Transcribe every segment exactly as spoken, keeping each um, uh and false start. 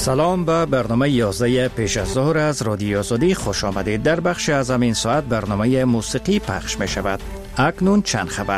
سلام به برنامه یازده پیش از ظهر از رادیو آزادی خوش آمدید. در بخش از همین ساعت برنامه موسیقی پخش می شود. اکنون چند خبر.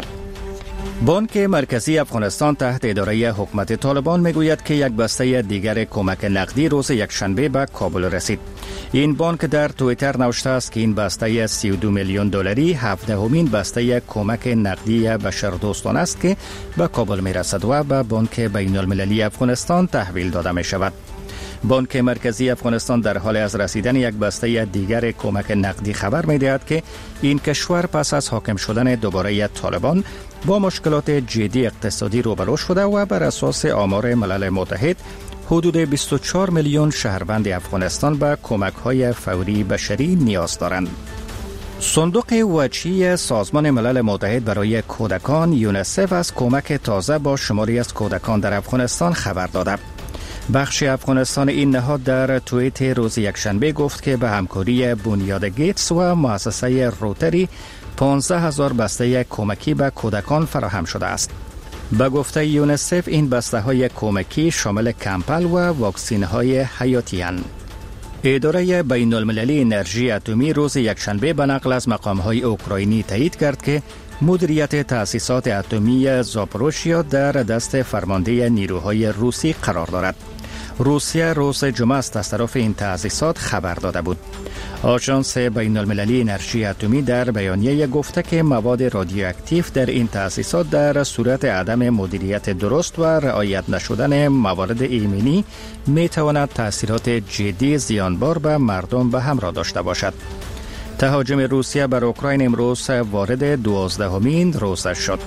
بانک مرکزی افغانستان تحت اداره حکومت طالبان می گوید که یک بسته دیگر کمک نقدی روز یکشنبه به کابل رسید. این بانک در توییتر نوشته است که این بسته سی و دو میلیون دلاری هفدهمین بسته کمک نقدی بشردوستانه است که به کابل می رسد و به بانک بین المللی افغانستان تحویل داده می شود. بانک مرکزی افغانستان در حال از رسیدن یک بسته دیگر کمک نقدی خبر می دهد که این کشور پس از حاکم شدن دوباره طالبان با مشکلات جدی اقتصادی روبرو شده و بر اساس آمار ملل متحد حدود بیست و چهار میلیون شهروند افغانستان به کمک‌های فوری بشری نیاز دارند. صندوق وجهی سازمان ملل متحد برای کودکان یونیسف از کمک تازه با شماری از کودکان در افغانستان خبر داده. بخش افغانستان این نهاد در توییت روز یکشنبه گفت که به همکاری بنیاد گیتس و مؤسسه روتری پانزده هزار بسته کمکی به کودکان فراهم شده است. به گفته یونیسف این بسته های کمکی شامل کمپل و واکسین های حیاتی اند. اداره بین المللی انرژی اتمی روز یکشنبه به نقل از مقام های اوکراینی تایید کرد که مدیریت تأسیسات اتمی زاپروژیا در دست فرمانده نیروهای روسی قرار دارد. روسیه روز جمعه است از طرف این تأسیسات خبر داده بود. آژانس بین المللی انرژی اتمی در بیانیه گفته که مواد رادیواکتیو در این تأسیسات در صورت عدم مدیریت درست و رعایت نشدن موارد ایمنی می تواند تأثیرات جدی زیانبار به مردم به همراه داشته باشد. تهاجم روسیه بر اوکراین امروز وارد دوازدهمین روز شد.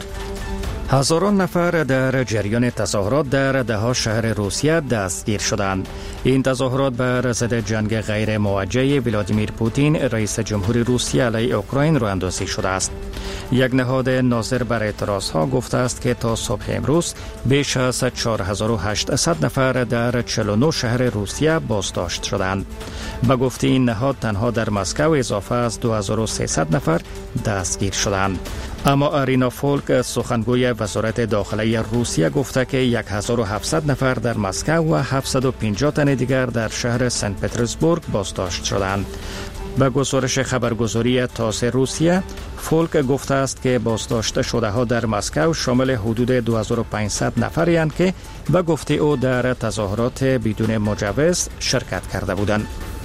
هزاران نفر در جریان تظاهرات در دهها شهر روسیه دستگیر شدند. این تظاهرات بر ضد جنگ غیر موجه ولادیمیر پوتین رئیس جمهوری روسیه علیه اوکراین راه اندازی شده است. یک نهاد ناظر بر اعتراض ها گفته است که تا صبح امروز بیش از چهار هزار و هشتصد نفر در چهل و نه شهر روسیه بازداشت شدند. به گفته این نهاد تنها در مسکو اضافه از دو هزار و سیصد نفر دستگیر شدند. اما ارینا فولک سخنگوی وزارت داخلی روسیه گفته که هزار و هفتصد نفر در مسکو و هفتصد و پنجاه تن دیگر در شهر سنت پترزبورگ بازداشت شدند. به گزارش خبرگزاری تاس روسیه، فولک گفته است که بازداشت شده ها در مسکو شامل حدود دو هزار و پانصد نفری اند که به گفته او در تظاهرات بدون مجوز شرکت کرده بودند.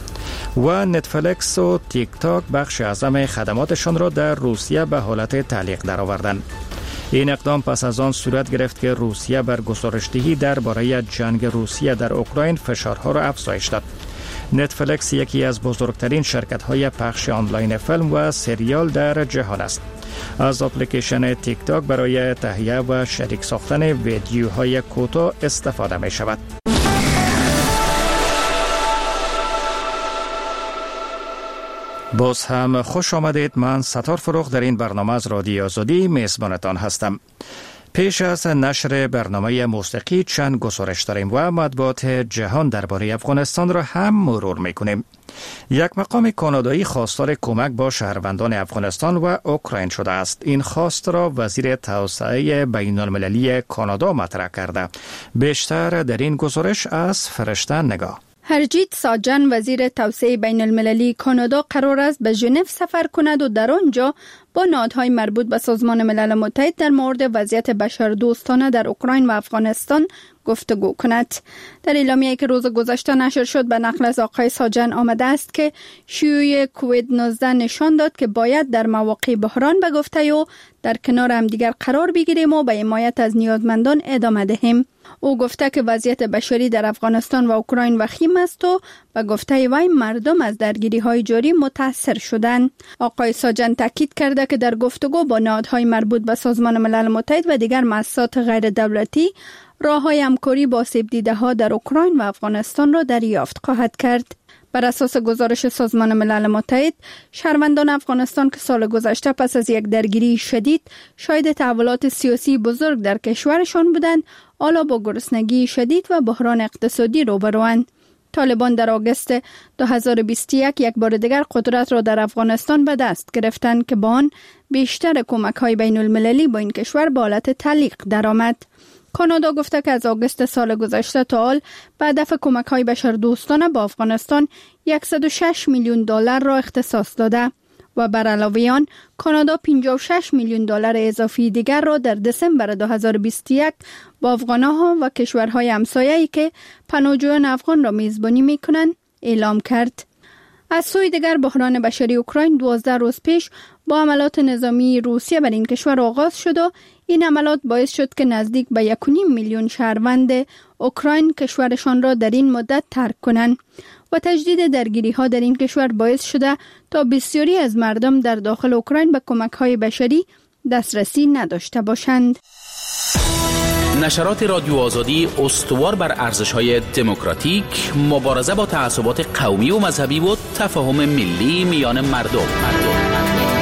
و نتفلیکس و تیک تاک بخش اعظم خدماتشان را در روسیه به حالت تعلیق درآوردند. این اقدام پس از آن صورت گرفت که روسیه بر گزارش‌دهی درباره جنگ روسیه در اوکراین فشارها را افزایش داد. نتفلیکس یکی از بزرگترین شرکت‌های پخش آنلاین فیلم و سریال در جهان است. از اپلیکیشن تیک تاک برای تهیه و شریک ساختن ویدیوهای کوتاه استفاده می شود. باز هم خوش آمدید. من ستار فروغ در این برنامه از رادیو آزادی میزبانتان هستم. پیش از نشر برنامه موسیقی چند گزارش داریم و مطبوعات جهان درباره افغانستان را هم مرور میکنیم. یک مقام کانادایی خواستار کمک با شهروندان افغانستان و اوکراین شده است. این خواست را وزیر توسعه بین المللی کانادا مطرح کرده. بیشتر در این گزارش از فرشته نگاه. هرجیت ساجن وزیر توسعه بین المللی کانادا قرار است به ژنو سفر کند و در آنجا با نهادهای مربوط به سازمان ملل متحد در مورد وضعیت بشردوستانه در اوکراین و افغانستان گفتگو کند. در اعلامیه‌ای که روز گذشته نشر شد به نقل از آقای ساجن آمده است که شیوع کووید نوزده نشان داد که باید در مواقع بحران به گفته او در کنار همدیگر قرار بگیریم و به حمایت از نیازمندان ادامه دهیم. او گفته که وضعیت بشری در افغانستان و اوکراین وخیم است و به گفته وی مردم از درگیری‌های جاری متاثر شدند. آقای ساجن تاکید کرده که در گفتگو با نهادهای مربوط به سازمان ملل متحد و دیگر مؤسسات غیر دولتی راه‌های همکاری با آسیب دیده‌ها در اوکراین و افغانستان را دریافت خواهد کرد. بر اساس گزارش سازمان ملل متحد، شهروندان افغانستان که سال گذشته پس از یک درگیری شدید شاهد تحولات سیاسی بزرگ در کشورشان بودند، حالا با گرسنگی شدید و بحران اقتصادی روبروند. طالبان در آگوست دو هزار و بیست و یک یک بار دیگر قدرت را در افغانستان به دست گرفتند که با آن بیشتر کمک‌های بین المللی با این کشور به حالت تعلیق درآمد. کانادا گفته که از آگوست سال گذشته تا حال به هدف کمک‌های بشردوستانه با افغانستان صد و شش میلیون دلار را اختصاص داده و بر علاوه آن کانادا پنجاه و شش میلیون دلار اضافی دیگر را در دسامبر دو هزار و بیست و یک با افغان‌ها و کشورهای همسایه‌ای که پناهجویان افغان را میزبانی می‌کنند اعلام کرد. از سوی دیگر بحران بشری اوکراین دوازده روز پیش با حملات نظامی روسیه بر این کشور آغاز شد و این حملات باعث شد که نزدیک به یک و نیم میلیون شهروند اوکراین کشورشان را در این مدت ترک کنند و تجدید درگیری ها در این کشور باعث شده تا بسیاری از مردم در داخل اوکراین به کمک های بشری دسترسی نداشته باشند. نشرات رادیو آزادی استوار بر ارزش‌های دموکراتیک، مبارزه با تعصبات قومی و مذهبی و تفاهم ملی میان مردم. مردم.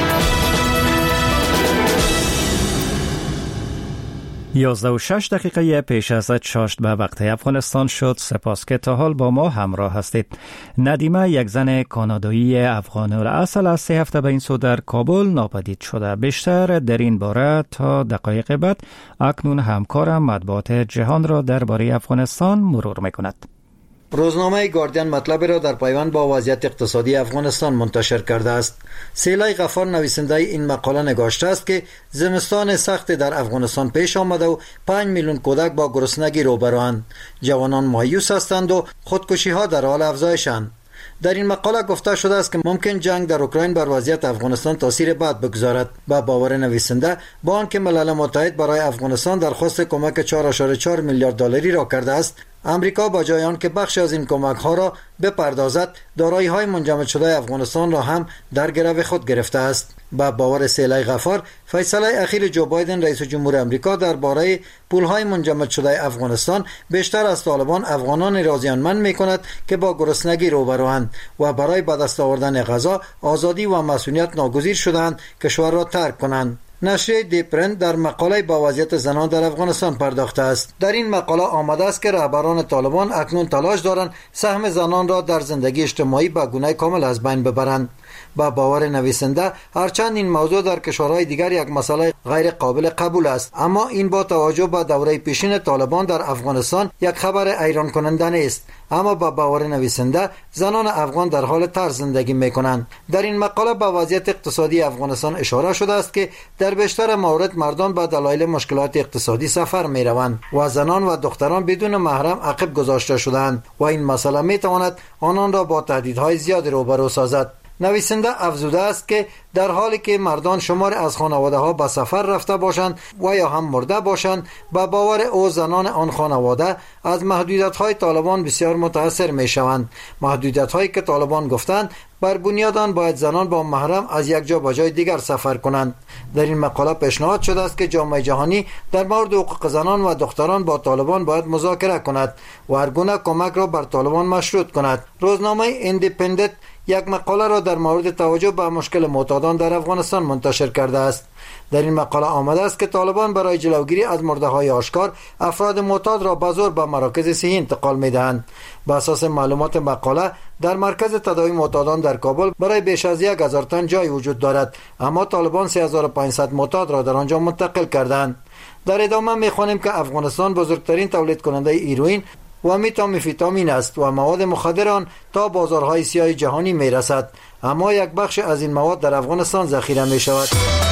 یازده و شش دقیقه پیش از چاشت به وقت افغانستان شد. سپاس که تا حال با ما همراه هستید. ندیمه، یک زن کانادایی افغان الاصل از سه هفته به این سو در کابل ناپدید شده. بیشتر در این باره تا دقایق بعد اکنون همکارم مطبوعات جهان را درباره افغانستان مرور میکند. روزنامه گاردین مطلب را در پیوند با وضعیت اقتصادی افغانستان منتشر کرده است. سیلای غفار نویسنده این مقاله نگاشته است که زمستان سخت در افغانستان پیش آمده و پنج میلیون کودک با گرسنگی روبروند. جوانان مایوس هستند و خودکشی ها در حال افزایشند. در این مقاله گفته شده است که ممکن جنگ در اوکراین بر وضعیت افغانستان تاثیر بد بگذارد. با باور نویسنده، با آنکه ملل متحد برای افغانستان درخواست کمک چهار ممیز چهار میلیارد دلاری را کرده است، امریکا با جای آن که بخش از این کمک ها را بپردازد، دارایی های منجمد شده افغانستان را هم در گرو خود گرفته است. با باور سیلای غفار، فیصله اخیر جو بایدن رئیس جمهور امریکا درباره پولهای منجمد شده افغانستان بیشتر از طالبان افغانان را زیانمند می‌کند که با گرسنگی روبروند و برای به دست آوردن غذا، آزادی و مسئولیت ناگزیر شدند کشور را ترک کنند. نشریه دیپرنت در مقاله با وضعیت زنان در افغانستان پرداخته است. در این مقاله آمده است که رهبران طالبان اکنون تلاش دارند سهم زنان را در زندگی اجتماعی به گونه کامل از بین ببرند. با باور نویسنده، هرچند این موضوع در کشورهای دیگر یک مسئله غیر قابل قبول است، اما این با توجه به دوره پیشین طالبان در افغانستان یک خبر حیران کننده نیست. اما با باور نویسنده، زنان افغان در حال طرز زندگی میکنند. در این مقاله به وضعیت اقتصادی افغانستان اشاره شده است که در بیشتر موارد مردان به دلایل مشکلات اقتصادی سفر میروند و زنان و دختران بدون محرم عقب گذاشته شدند و این مسئله میتواند آنان را با تهدیدهای زیاد روبرو سازد. نویسنده افزوده است که در حالی که مردان شمار از خانواده ها به سفر رفته باشند و یا هم مرده باشند، با باور او زنان آن خانواده از محدودیت های طالبان بسیار متاثر می شوند. محدودیت هایی که طالبان گفتند بر بنیاد آن باید زنان با محرم از یک جا به جای دیگر سفر کنند. در این مقاله پیشنهاد شده است که جامعه جهانی در مورد حقوق زنان و دختران با طالبان باید مذاکره کند و هر گونه کمک را بر طالبان مشروط کند. روزنامه ایندیپندنت یک مقاله را در مورد توجه به مشکل معتادان در افغانستان منتشر کرده است. در این مقاله آمده است که طالبان برای جلوگیری از مرده‌های آشکار افراد معتاد را به زور به مراکز صحی انتقال می‌دهند. بر اساس معلومات مقاله، در مرکز تداوی معتادان در کابل برای بیش از یک هزار تن جای وجود دارد، اما طالبان سه هزار و پانصد معتاد را در آنجا منتقل کردند. در ادامه می‌خوانیم که افغانستان بزرگترین تولید کننده هیروئین و متامفیتامین است و مواد مخدر آن تا بازارهای سیاه جهانی میرسد، اما یک بخش از این مواد در افغانستان ذخیره می شود.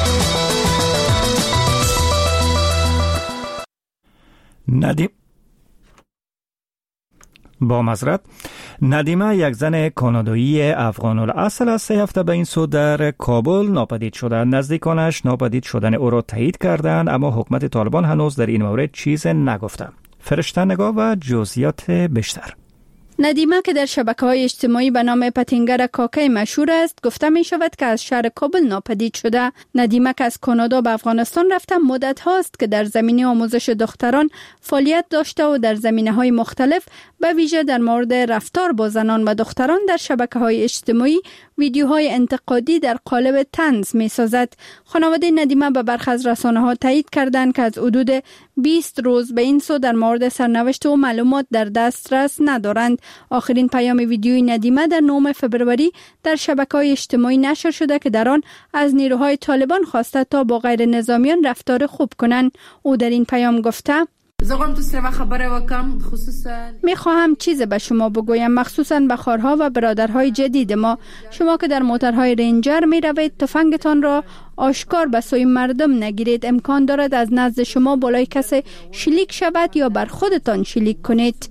ندیم با معذرت ندیمه، یک زن کانادایی افغان الاصل از سه هفته به این سو در کابل ناپدید شده. نزدیکانش ناپدید شدن او را تایید کردند، اما حکومت طالبان هنوز در این مورد چیز نگفته. فرشته نگاه و جزئیات بیشتر. ندیمه که در شبکه‌های اجتماعی به نام پتینگر کاکای مشهور است، گفته می شود که از شهر کابل ناپدید شده. ندیمه که از کانادا به افغانستان رفته مدت هاست که در زمینه آموزش دختران فعالیت داشته و در زمینه‌های مختلف به ویژه در مورد رفتار با زنان و دختران در شبکه‌های اجتماعی ویدیوهای انتقادی در قالب طنز می سازد. خانواده ندیمه به برخی از رسانه‌ها تایید کردند که از حدود بیست روز به این سو در مورد سرنوشت و معلومات در دسترس ندارند. آخرین پیام ویدیوی ندیمه در نهم فوریه در شبکه‌های اجتماعی نشر شده که در آن از نیروهای طالبان خواسته تا با غیر نظامیان رفتار خوب کنند. او در این پیام گفته: زغم تو سر خبره وکم خصوصا میخواهم چیز به شما بگویم، مخصوصا به خواهرها و برادرهای جدید ما. شما که در موترهای رنجر می روید، تفنگتان را آشکار به سوی مردم نگیرید. امکان دارد از نزد شما بالای کسی شلیک شود یا بر خودتان شلیک کنید.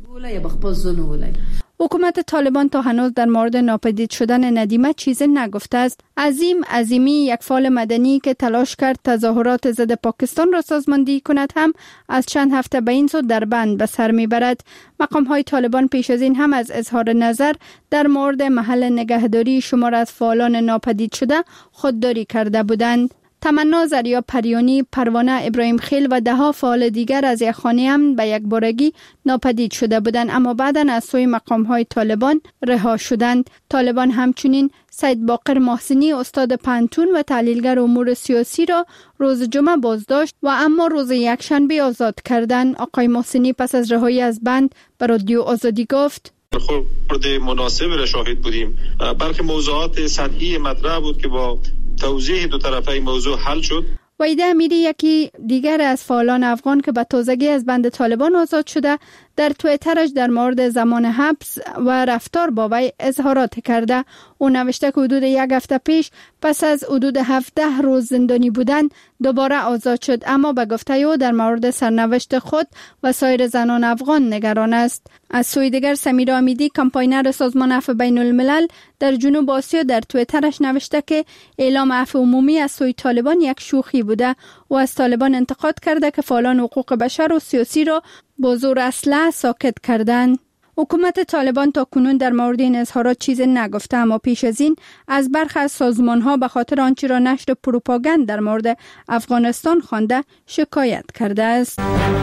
حکومت طالبان تا هنوز در مورد ناپدید شدن ندیمه چیزی نگفته است. عظیم عظیمی، یک فعال مدنی که تلاش کرد تظاهرات ضد پاکستان را سازماندهی کند، هم از چند هفته به این سو در بند به سر میبرد. مقام های طالبان پیش از این هم از اظهار نظر در مورد محل نگهداری شمار از فعالان ناپدید شده خودداری کرده بودند. تمنا زریا پریانی، پروانه ابراهیم خیل و ده ها فعال دیگر از یک خانه هم به یک بارگی ناپدید شده بودند، اما بعداً از سوی مقام های طالبان رها شدند. طالبان همچنین سید باقر محسنی، استاد پنتون و تحلیلگر امور سیاسی را روز جمعه بازداشت و اما روز یکشنبه آزاد کردند. آقای محسنی پس از رهایی از بند به رادیو آزادی گفت: خود مناسب را شاهد بودیم. برخی موضوعات سطحی مطرح بود که با توضیح دو طرفه موضوع حل شد. وحیده امیری، یکی دیگر از فعالان افغان که به تازگی از بند طالبان آزاد شده، در توییترش در مورد زمان حبس و رفتار با وی اظهارات کرده. او نوشته که حدود یک هفته پیش پس از حدود هفده روز زندانی بودن دوباره آزاد شد، اما به گفته او در مورد سرنوشت خود و سایر زنان افغان نگران است. از سوی دیگر سمیرا امیدی، کمپاینر سازمان عفو بین الملل در جنوب آسیا، در توییترش نوشته که اعلام عفو عمومی از سوی طالبان یک شوخی بوده و از طالبان انتقاد کرده که فعالان حقوق بشر و سیاسی را با زور اسلحه ساکت کردند. حکومت طالبان تا کنون در مورد این اظهارات چیزی نگفته، اما پیش از این از برخی از سازمان‌ها به خاطر آنچه را نشر پروپاگاند در مورد افغانستان خوانده شکایت کرده است.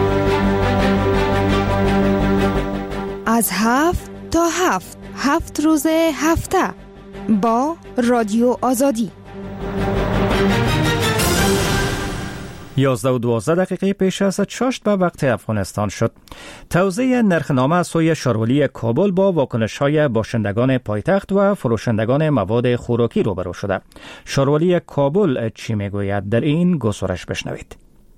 از هفت تا هفت هفت روز هفته با رادیو آزادی. یازده و دوازده دقیقه پیش از شاشت به وقت افغانستان شد. توزیع نرخنامه از سوی شارولی کابل با واکنش‌های باشندگان پایتخت و فروشندگان مواد خوراکی روبرو شده. شارولی کابل چی میگوید؟ در این گزارش بشنوید.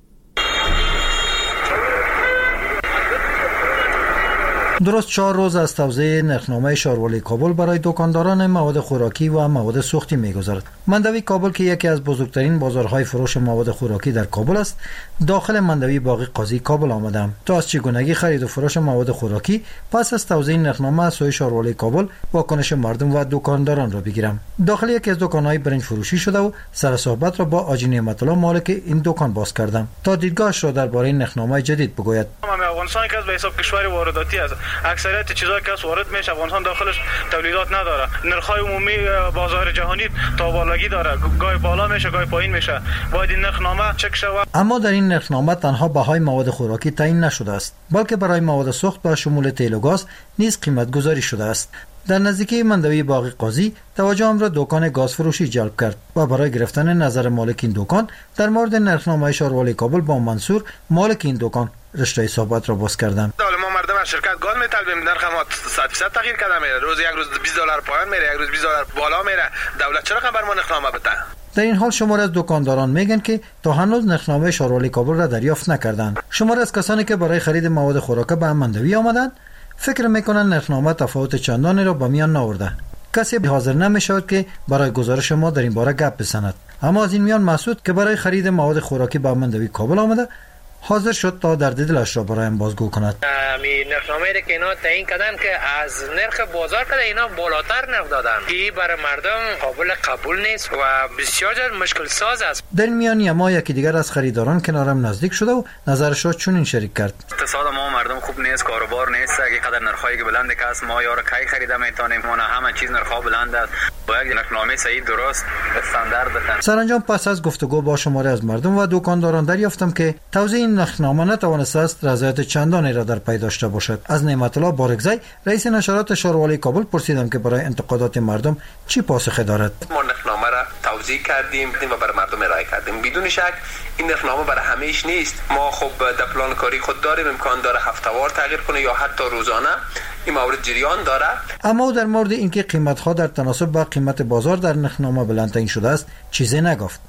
درست چهار روز از توزیع نرخنامه شارولی کابل برای دکانداران مواد خوراکی و مواد سوختی می‌گذرد. مندوی کابل که یکی از بزرگترین بازارهای فروش مواد خوراکی در کابل است، داخل مندوی باقی قاضی کابل آمدم تا از چگونگی خرید و فروش مواد خوراکی پس از توزیع نرخنامه از سوی شارولی کابل واکنش مردم و دکانداران را بگیرم. داخل یکی از دکان‌های برنج فروشی شده و سر صحبت را با آجی نعمت الله مالک این دکان باز کردم تا دیدگاهش را درباره نرخنامه جدید بگوید. افغانستان که از به حساب کشور وارداتی است، اکثریت چیزایی که وارد میشه افغانستان داخلش تولیدات نداره. نرخ‌های عمومی بازار جهانی تا بالایی داره، گاهی بالا میشه گاهی پایین میشه. باید این نرخنامه چک شود. اما در این نرخنامه تنها بهای مواد خوراکی تعیین نشده است، بلکه برای مواد سوخت با شمول تیل و گاز نیز قیمت گذاری شده است. در نزدیکی مندوی باقی قاضی توجهم را دکان گاز فروشی جلب کرد و برای گرفتن نظر مالک این دکان در مورد نرخنامه شارولی کابل با منصور مالک این دکان رشته صحبت را باز کردم. ما مردم از شرکت گاز میطلبیم، نرخ ما صد درصد تغییر کرده میره. روز یک روز بیست دلار پایین میره، یک روز بیست دلار بالا میره. دولت چرا خبر ما نرخنامه بده؟ در این حال شمار از دکانداران میگن که تا هنوز نرخنامه شارولی کابل را دریافت نکردند. شمار از کسانی که برای خرید مواد خوراک به مندوی آمدند فکر میکنن نرخنامه تفاوت چندانی را به میان نآورده. کسی حاضر نمیشود که برای گزارش ما در این باره گپ بزند. اما از این میان مسعود که برای خرید مواد خوراکی به مندوی کابل آمده حاضر شد تا درد دلش را برایم بازگو کند. می نرخنامه‌ای که اینا تعیین کردن که از نرخ بازار کده اینا بالاتر نرخ دادن، که برای مردم قابل قبول نیست و بسیار مشکل ساز است. در میان ما یکی دیگر از خریداران کنارم نزدیک شده و نظرش را چنین شریک کرد. اقتصاد ما مردم خوب نیست، کاروبار نیست، اگه قدر نرخایی که بلند است ما یارو کی خریده میتونیم، ما همه چیز نرخا بلند است. باید نرخنامه صحیح درست استاندارد بدن. سرانجام پس از گفتگو با شماره از مردم و دکانداران دریافتم که توزیع این نرخنامه نتوانسته است رضایت چندانی را در پی داشته باشد. از نعمت الله بارگزی رئیس نشرات شارولی کابل پرسیدم که برای انتقادات مردم چی پاسخی دارد. ما نرخنامه را توزیع کردیم و برای مردم ارائه کردیم. بدون شک این نرخنامه برای همه‌اش نیست. ما خب در پلان کاری خود داریم، امکان داره هفته‌وار تغییر کنه یا حتی روزانه. این مورد جریان داره. اما در مورد اینکه قیمت‌ها در تناسب با قیمت بازار در نرخنامه بلند تعیین شده است چیزی نگفت.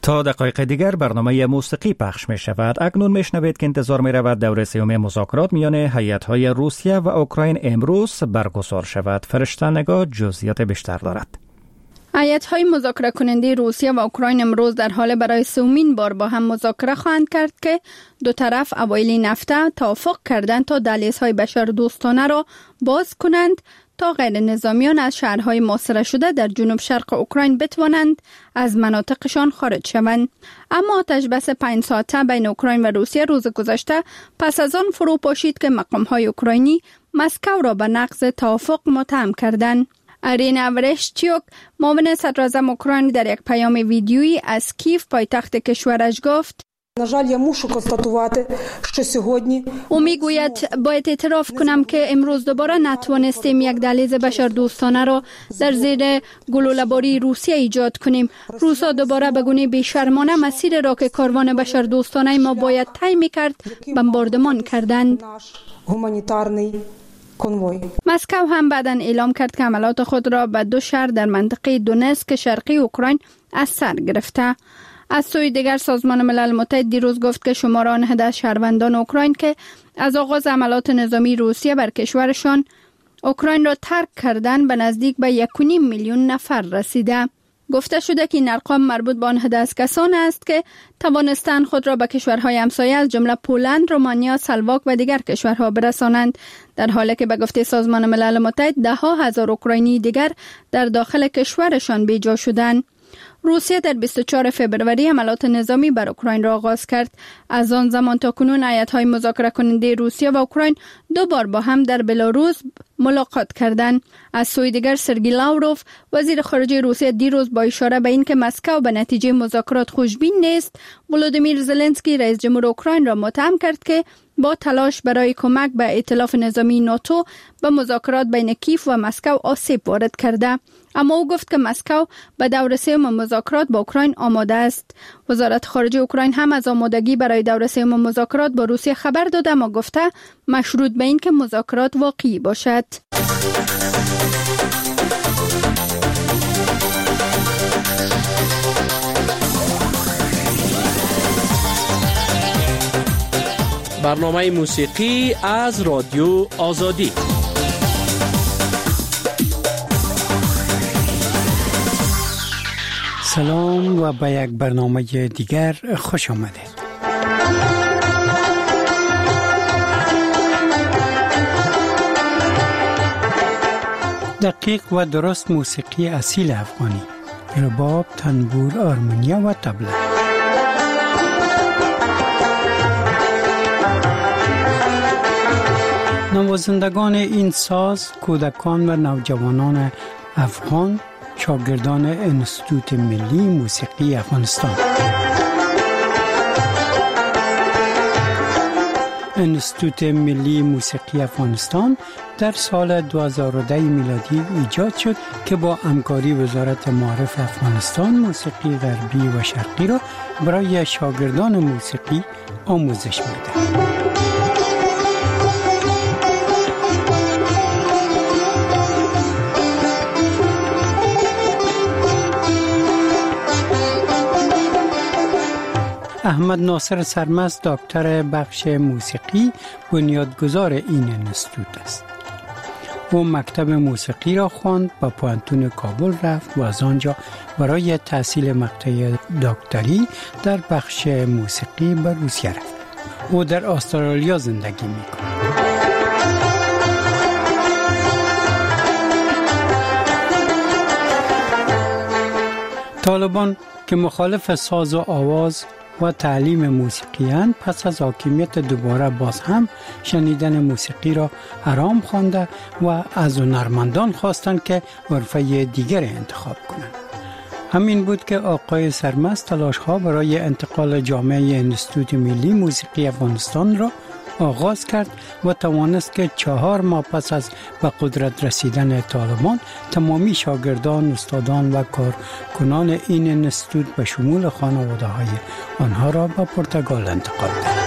تا دقایق دیگر برنامه موسیقی پخش می شود. اکنون می شنوید که انتظار می رود دور سوم مذاکرات میان هیئت‌های روسیه و اوکراین امروز برگزار شود. فرشته نگاه جزئیات بیشتر دارد. هیئت‌های مذاکره کننده روسیه و اوکراین امروز در حال برای سومین بار با هم مذاکره خواهند کرد که دو طرف اوایل هفته توافق کردند تا دهلیزهای بشردوستانه را باز کنند تا غیر نظامیان از شهرهای محاصره شده در جنوب شرق اوکراین بتوانند از مناطقشان خارج شوند. اما آتش بس پنج ساعته بین اوکراین و روسیه روز گذشته پس از آن فرو پاشید که مقام‌های اوکراینی مسکو را به نقض توافق متهم کردند. ارینا ورشچیوک، معاون صدراعظم اوکراین، در یک پیام ویدیویی از کیف پایتخت کشورش گفت: او میگوید باید اعتراف کنم که امروز دوباره نتوانستیم یک دهلیز بشردوستانه را در زیر گلوله‌باری روسیه ایجاد کنیم. روسا دوباره به گونه بی‌شرمانه مسیر را که کاروان بشردوستانه ما باید طی می‌کرد بمباردمان کردند. مسکو هم بعداً اعلام کرد که حملات خود را به دو شهر در منطقه دونتسک شرقی اوکراین از سر گرفته. از سوی دیگر سازمان ملل متحد دیروز گفت که شمار آن شهروندان اوکراین که از آغاز حملات نظامی روسیه بر کشورشان اوکراین را ترک کردن به نزدیک به یک و نیم میلیون نفر رسیده. گفته شده که این ارقام مربوط به آن از کسان است که توانستند خود را به کشورهای همسایه از جمله پولند، رومانیا، سلواک و دیگر کشورها برسانند، در حالی که به گفته سازمان ملل متحد ده ها هزار اوکراینی دیگر در داخل کشورشان بیجا شدند. روسیه در بیست و چهارم فوریه حملات نظامی بر اوکراین را آغاز کرد. از آن زمان تا کنون هیئت‌های مذاکره کننده روسیه و اوکراین دو بار با هم در بلاروس ملاقات کردند. از سوی دیگر سرگئی لاوروف، وزیر خارجه روسیه، دیروز با اشاره به اینکه مسکو به نتیجه مذاکرات خوشبین نیست، ولودیمیر زلنسکی رئیس جمهور اوکراین را متهم کرد که با تلاش برای کمک به ائتلاف نظامی ناتو به مذاکرات بین کیف و مسکو آسیب وارد کرده. اما او گفت که مسکو به دور سوم مذاکرات با اوکراین آماده است. وزارت خارجه اوکراین هم از آمادگی برای دور سوم مذاکرات با روسیه خبر داده، اما گفته مشروط به این که مذاکرات واقعی باشد. برنامه موسیقی از رادیو آزادی. سلام و به یک برنامه دیگر خوش آمدید. دقیق و درست موسیقی اصیل افغانی، رباب، تنبور، آرمونیا و طبله. نوازندگان این ساز کودکان و نوجوانان افغان، شاگردان انستیتوت ملی موسیقی افغانستان. انستیتوت ملی موسیقی افغانستان در سال دو هزار و ده میلادی ایجاد شد که با همکاری وزارت معارف افغانستان موسیقی غربی و شرقی را برای شاگردان موسیقی آموزش می‌دهد. احمد ناصر سرمست، دکتر بخش موسیقی، بنیادگذار این انستیتوت است. او مکتب موسیقی را خواند، به پوهنتون کابل رفت و از آنجا برای تحصیل مقطع دکتری در بخش موسیقی به روسیه رفت. او در استرالیا زندگی می‌کند. طالبان که مخالف ساز و آواز و تعلیم موسیقیان، پس از حاکمیت دوباره باز هم شنیدن موسیقی را حرام خوانده و از هنرمندان خواستند که حرفه دیگر انتخاب کنند. همین بود که آقای سرمست تلاش‌ها برای انتقال جامعه انستیتوت ملی موسیقی افغانستان را آغاز کرد و توانست که چهار ماه پس از به قدرت رسیدن طالبان تمامی شاگردان، استادان و کارکنان این انستیتوت به شمول خانواده‌های آنها را به پرتغال انتقال دهد.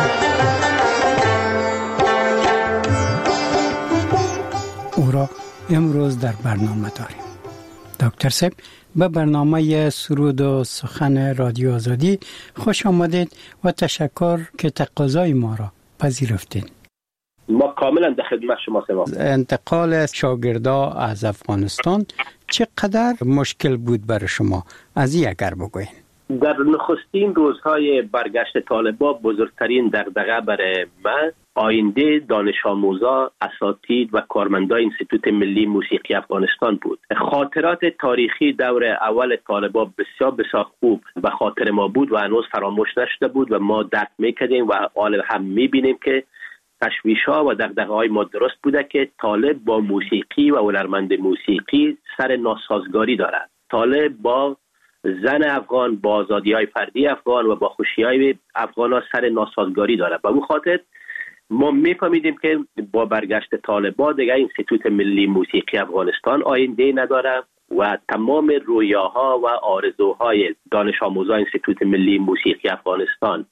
او را امروز در برنامه داریم. دکتر صاحب، به برنامه سرود و سخن رادیو آزادی خوش آمدید و تشکر که تقاضای ما را پذیرفتید. ما کاملا در خدمت شما سلام. انتقال شاگردا از افغانستان چقدر مشکل بود برای شما؟ از این اگر بگوین. در نخستین روزهای برگشت طالبان بزرگترین دغدغه برای من آینده دانش آموزا، اساتید و کارمندان انستیتوت ملی موسیقی افغانستان بود. خاطرات تاریخی دور اول طالبان بسیار بسیار خوب و خاطر ما بود و هنوز فراموش نشده بود و ما درک میکردیم و حال هم میبینیم که تشویش‌ها و دغدغه‌های ما درست بوده که طالب با موسیقی و هنرمند موسیقی سر ناسازگاری دارد. طالب با زن افغان، با آزادی‌های فردی افغان و با خوشی‌های افغان‌ها سر ناسازگاری دارد. به اون خاطر ما می‌فهمیدیم که با برگشت طالبان دیگه انستیتوت ملی موسیقی افغانستان آینده نداره و تمام رویاها و آرزوهای دانش آموزان انستیتوت ملی موسیقی افغانستان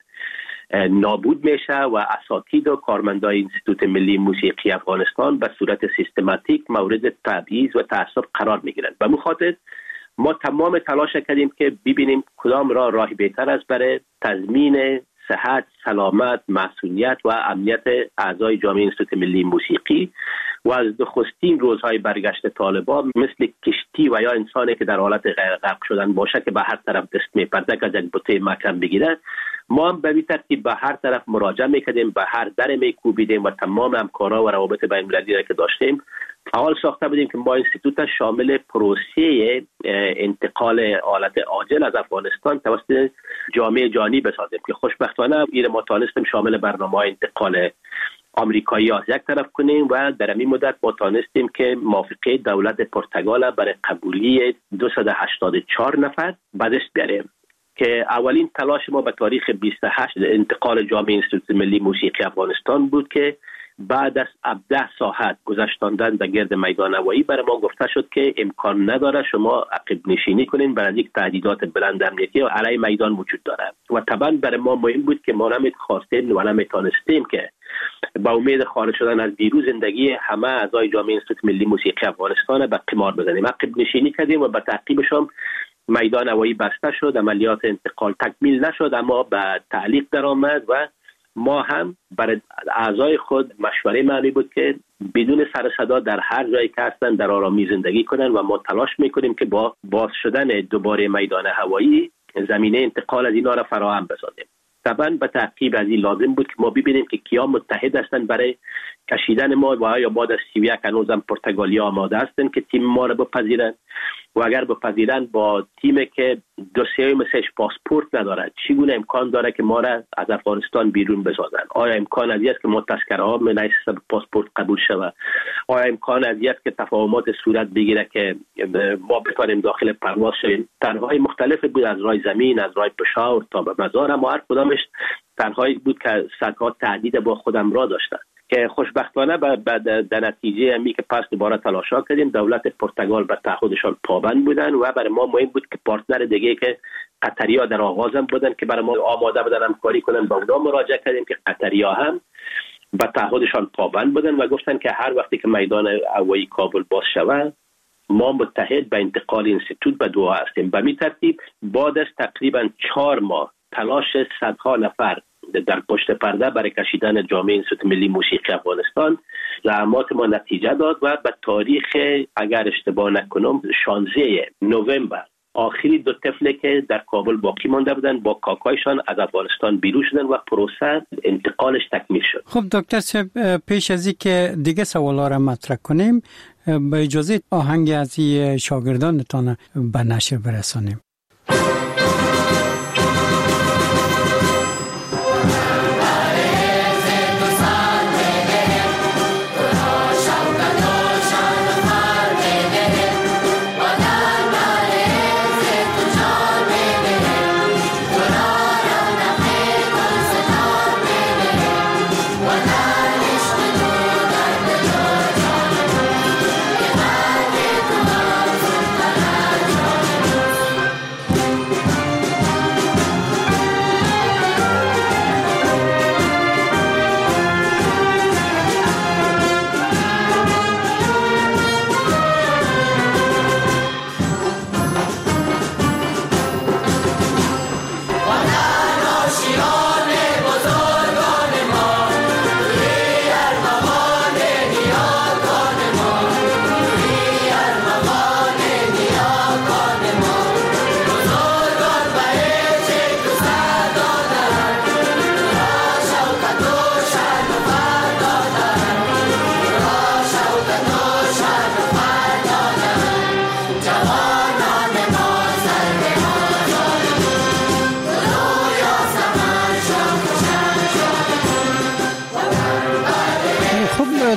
نابود میشه و اساتید و کارمندان انستیتوت ملی موسیقی افغانستان به صورت سیستماتیک مورد تبعیض و تعصب قرار میگیرند. به مخاطر ما تمام تلاش کردیم که ببینیم کدام راه راه بهتر است برای تضمین صحت، سلامت، مسئولیت و امنیت اعضای جامعه انستیتوت ملی موسیقی و از نخستین روزهای برگشت طالبان مثل کشتی و یا انسانی که در حالت غرق شدن باشه که به هر طرف دست میپرده که از بوته محکم بگیره، ما هم به این ترتیب به هر طرف مراجعه میکردیم، به هر در میکوبیدیم و تمام همکارا و روابط بین المللی را که داشتیم فعال ساخته بودیم که ما انستیتوت شامل پروسه انتقال حالت عاجل از افغانستان توسط جامعه جهانی بسازیم که خوشبختانه این ما توانستیم شامل برنامه‌های انتقال آمریکایی از یک طرف کنیم و در این مدت ما توانستیم که موافقه دولت پرتغال برای قبولی دویست و هشتاد و چهار نفر به دست بیاریم که اولین تلاش ما به تاریخ بیست و هشت انتقال جامعه انستیتوت ملی موسیقی افغانستان بود که بعد از هفده ساعت گذشتاندن در گرد میدان هوایی برای ما گفته شد که امکان نداره شما عقب نشینی کنین برای یک تهدیدات بلند امنیتی و علیه میدان وجود داره و طبعا برای ما مهم بود که ما نمی خواستیم و نمی تانستیم که با امید خارج شدن از ویروس زندگی همه اعضای جامعه انستیتوت ملی موسیقی افغانستان به قمار بزنیم. عقب نشینی کردیم و به تعقیبش هم میدان هوایی بسته شد، عملیات انتقال تکمیل نشد اما به تعلیق درآمد و ما هم برای اعضای خود مشوره معنی بود که بدون سر صدا در هر جایی که هستن در آرامی زندگی کنن و ما تلاش میکنیم که با باز شدن دوباره میدان هوایی زمینه انتقال از اینا را فراهم بسازیم. طبعا به تعقیب از این لازم بود که ما ببینیم که کیا متحد هستن برای کشیدن ما و یا بعد از سی و یک هنوزم پرتغالیا آماده هستن که تیم ما را بپذیرن و اگر بپذیرن با تیمی که دوسیه مثلش پاسپورت نداره چگونه امکان داره که ما را از افغانستان بیرون بسازن؟ آیا امکان ازی است که ما تذکره ها من حساب پاسپورت قبول شود؟ آیا امکان ازی است که تفاهمات صورت بگیره که ما بتوانیم داخل پرواز شویم؟ طرحهای مختلف بود، از راه زمین، از راه پشاور تا به مزار، اما هر کدامش طرحهایی بود که صدها تهدید با خودم را داشتن که خوشبختانه بعد در نتیجه همی که پس دوباره تلاشا کردیم دولت پرتغال به تعهدشان پابند بودن و برای ما مهم بود که پارتنر دیگه که قطری‌ها در آغازم بودن که برای ما آماده بودن همکاری کنن با اونها مراجعه کردیم که قطری‌ها هم به تعهدشان پابند بودن و گفتن که هر وقتی که میدان هوایی کابل باز شود ما متحد به انتقال انستیتوت به دوحه هستیم. به می ترتیب بعد از تقریبا چهار ماه تلاش صدها نفر در پشت پرده برای کشیدن جامعه انستیتوت ملی موسیقی افغانستان زحمات ما نتیجه داد و به تاریخ اگر اشتباه نکنم شانزده نوامبر آخری دو طفلی که در کابل باقی مانده بودن با کاکایشان از افغانستان بیرون شدن و پروسه انتقالش تکمیل شد. خب دکتر صاحب، پیش از اینکه دیگه سوالا را مطرح کنیم به اجازه آهنگ از شاگردانتان به نشر برسانیم.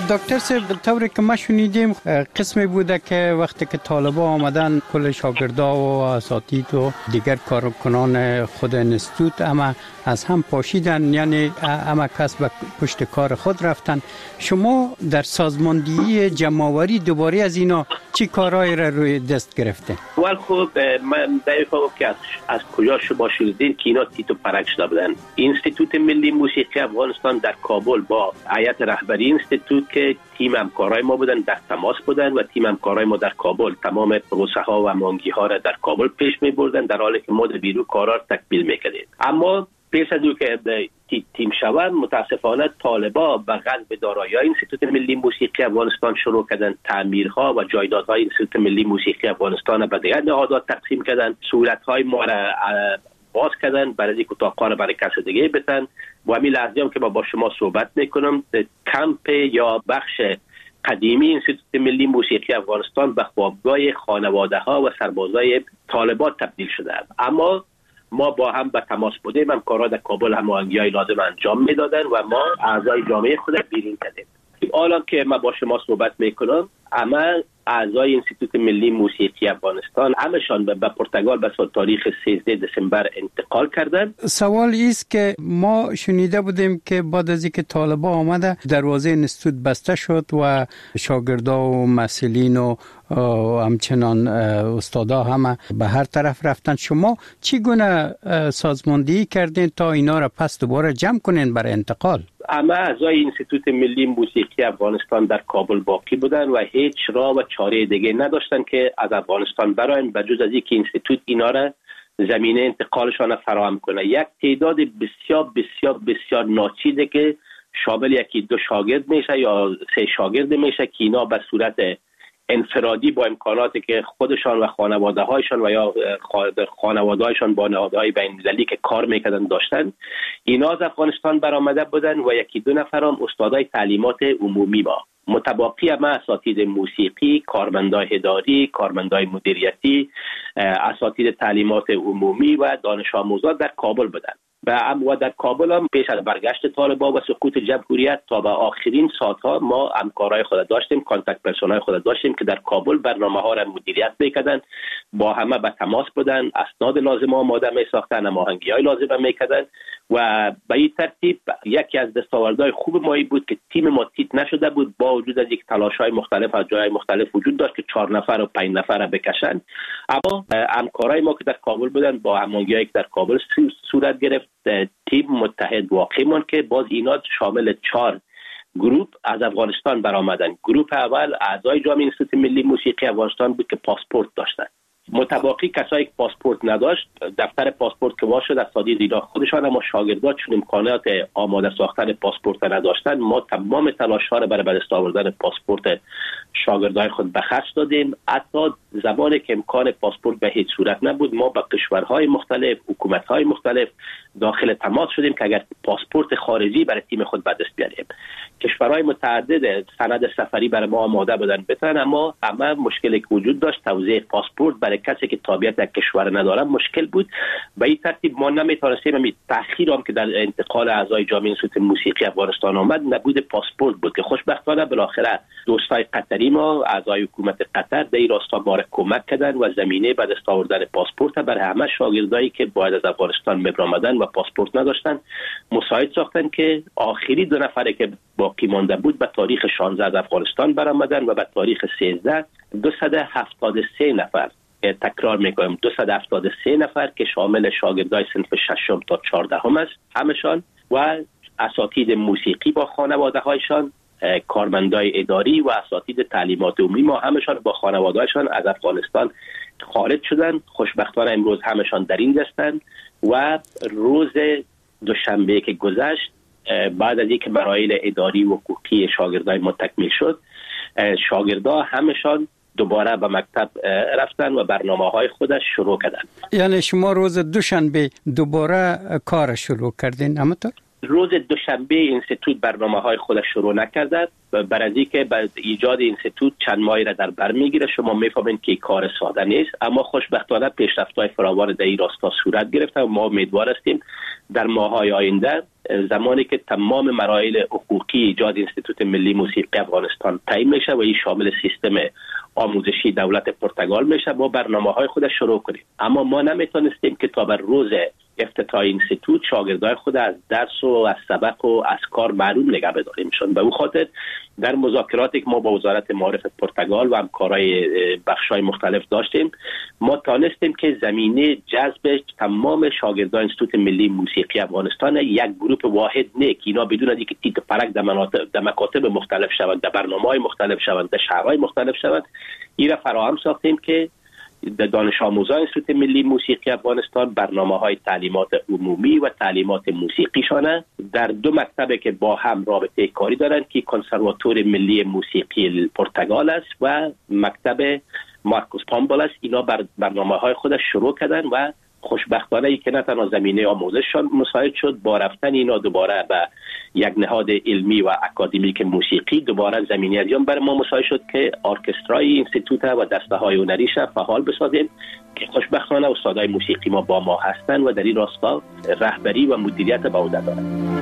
دکتر صاحب طوری که ما شنیدیم قسمی بوده که وقتی که طالبا آمدن کل شاگردا و اساتید و دیگر کارکنان خود انستیتوت اما از هم پاشیدن، یعنی اما کس به پشت کار خود رفتن. شما در سازماندهی جمع‌آوری دوباره از اینا چی کارهایی را روی دست گرفته؟ ول خوب من نمی‌فهمم که از, از کجا شما شنیدین که اینا تیت و پرک شده بودن. انستیتوت ملی موسیقی افغانستان در کابل با هیئت رهبری انستیتوت که تیم همکارای ما بودن در تماس بودن و تیم همکارای ما در کابل تمام پروسه ها و مانگی ها را در کابل پیش می بردن، در حالی که ما در بیرو کارا تکمیل میکردیم. اما پیش از او که تیم شود متاسفانه طالبا به غصب دارایی‌های انستیتوت ملی موسیقی افغانستان شروع کردن تعمیرها و جایدادهای انستیتوت ملی موسیقی افغانستان به دیگر نهادات تقسیم کردن، صورت‌های ما را باز کردن برای اینکه اتاق‌ها را برای کس دیگه بدن. و همین لحظه هم که با, با شما صحبت میکنم کمپ یا بخش قدیمی انستیتوت ملی موسیقی افغانستان به خوابگاه خانواده ها و سربازای طالبات تبدیل شده. اما ما با هم به تماس بودیم، هم کارا در کابل هماهنگی‌های لازم انجام میدادن و ما اعضای جامعه خود بیرون کردیم. حالا که ما با شما صحبت میکنم اما اعضای انستیتوت ملی موسیقی افغانستان همشان به پرتغال به تاریخ سیزده دسامبر انتقال کردند. سوال است که ما شنیده بودیم که بعد از اینکه طالبان آمده دروازه انستیتوت بسته شد و شاگردا و مسئولین و همچنان استادا همه به هر طرف رفتن. شما چی گونه سازماندهی کردین تا اینا را پس دوباره جمع کنین برای انتقال؟ اما اعضای انستیتوت ملی موسیقی افغانستان در کابل باقی بودن و هیچ راه و چاره دیگه نداشتن که از افغانستان براین بجز از اینکه انستیتوت اینا را زمینه انتقالشان فراهم کنه. یک تعداد بسیار بسیار بسیار ناچیزه که شامل یکی دو شاگرد میشه یا سه شاگرد میشه که اینا به صورت انفرادی با امکاناتی که خودشان و خانواده هایشان و یا خانواده هایشان با نهادهای بین‌المللی که کار میکردن داشتن، اینا از افغانستان برآمده بودن و یکی دو نفر هم استادای تعلیمات عمومی با متباقی هم اساتید موسیقی، کارمندای اداری، کارمندای مدیریتی، اساتید تعلیمات عمومی و دانش آموزان در کابل بودن. و و در کابل هم پیش از برگشت طالبان و سقوط جمهوریت تا به آخرین ساعتها ما همکارای خود داشتیم، کانتاکت پرسونای خود داشتیم که در کابل برنامه‌ها را مدیریت می‌کردن، با همه به تماس بودن، اسناد لازم آماده می‌ساختن، هماهنگی‌های لازم می‌کردن و به این ترتیب یکی از دستاوردهای خوب ما بود که تیم ما تیت نشده بود، با وجود از یک تلاش‌های مختلف از جای مختلف وجود داشت که چهار نفر و پنج نفر را بکشن. اما همکارای ما که در کابل بودن با هماهنگی‌هایی که در کابل صورت گرفت، تیم متحد واقعی مون که باز اینا شامل چهار گروه از افغانستان برآمدن. گروه اول اعضای جامعه انستیتوت ملی موسیقی افغانستان بود که پاسپورت داشتن. متباقی کسایی که پاسپورت نداشت دفتر پاسپورت که واش شد اساتید اینا خودشان، اما شاگردا چون امکانات آماده ساختن پاسپورت نداشتن ما تمام تلاش ها را برای به دست آوردن پاسپورت شاگردای خود به خرج دادیم. حتی زمانی که امکان پاسپورت به هیچ صورت نبود ما با کشورهای مختلف، حکومت‌های مختلف داخل تماس شدیم که اگر پاسپورت خارجی برای تیم خود به دست بیاریم. کشورهای متعدد سند سفری برای ما آماده بودن بتن، اما همه مشکلی که وجود داشت توزیع پاسپورت برای کسی که تابعیت یک کشور نداره مشکل بود. به این ترتیب ما نمیتونستیم، همین تأخیر هم که در انتقال اعضای جامعه انستیتوت موسیقی افغانستان آمد نبود پاسپورت بود که خوشبختانه بالاخره دوستای قطری ما اعضای حکومت قطر در این راستا ما را کمک کردن و زمینه به دست آوردن پاسپورت برای همه شاگردایی که باید از افغانستان می‌آمدن و پاسپورت نداشتن مساعد ساختن که آخری دو نفره که باقی مانده بود به تاریخ شانزده از افغانستان برآمدن و به تاریخ سیزده دویست و هفتاد و سه نفر، تکرار میکنم دویست و هفتاد و سه نفر که شامل شاگردای صنف ششم تا چهاردهم است همشان و اساتید موسیقی با خانواده هایشان، کارمندای اداری و اساتید تعلیمات عمومی ما همشان با خانواده هایشان از افغانستان خارج شدن. خوشبختانه امروز همشان در این دستند و روز دوشنبه که گذشت بعد از اینکه مراحل اداری و حقوقی شاگردای ما تکمیل شد، شاگردا همشان دوباره به مکتب رفتن و برنامه‌های خودش شروع کردن. یعنی شما روز دوشنبه دوباره کار شروع کردین همونطور؟ روز دوشنبه اینستیتوت برنامه‌های خودش شروع نکرده، برای اینکه بعد ایجاد اینستیتوت چند ماهی را در بر میگیره. شما میفهمید که کار ساده نیست، اما خوشبختانه پیشرفت‌های فراوان در این راستا صورت گرفته و ما امیدوار هستیم در ماه‌های آینده زمانی که تمام مراحل حقوقی ایجاد اینستیتوت ملی موسیقی افغانستان طی میشه و این شامل سیستم آموزشی دولت پرتغال میشه، ما برنامه‌های خودش شروع کنیم. اما ما نمیتونستیم که تا بر روز افتتاح اینستیتوت شاگردای خود از درس و از سبق و از کار معلوم نگه بداریم. شون به اون خاطر در مذاکراتی که ما با وزارت معارف پرتغال و همکارای بخش‌های مختلف داشتیم، ما تانستیم که زمینه جذب تمام شاگردان اینستیتوت ملی موسیقی افغانستان یک گروه واحد نه که اینا بدون از اینکه تیک پرک در مناطق در مکاتب مختلف شوند، در برنامه‌های مختلف شوند، در شهرهای مختلف شوند، این را فراهم ساختیم که در دانش آموزان اینستیتوت ملی موسیقی افغانستان برنامه‌های تعلیمات عمومی و تعلیمات موسیقیشانه در دو مکتب که با هم رابطه کاری دارند که کنسرواتور ملی موسیقی پرتغال است و مکتب مارکوس پامبال است. اینا بر برنامه‌های خودش شروع کردن و خوشبختانه ای که نه تنها زمینه آموزششان مساعد شد، با رفتن اینا دوباره به یک نهاد علمی و اکادمیک موسیقی دوباره زمینه ازیان بر ما مساعد شد که ارکسترای اینستیتوت و دسته های هنریش فعال بسازیم که خوشبختانه استادای موسیقی ما با ما هستند و در این راستا رهبری و مدیریت به عهده دارند.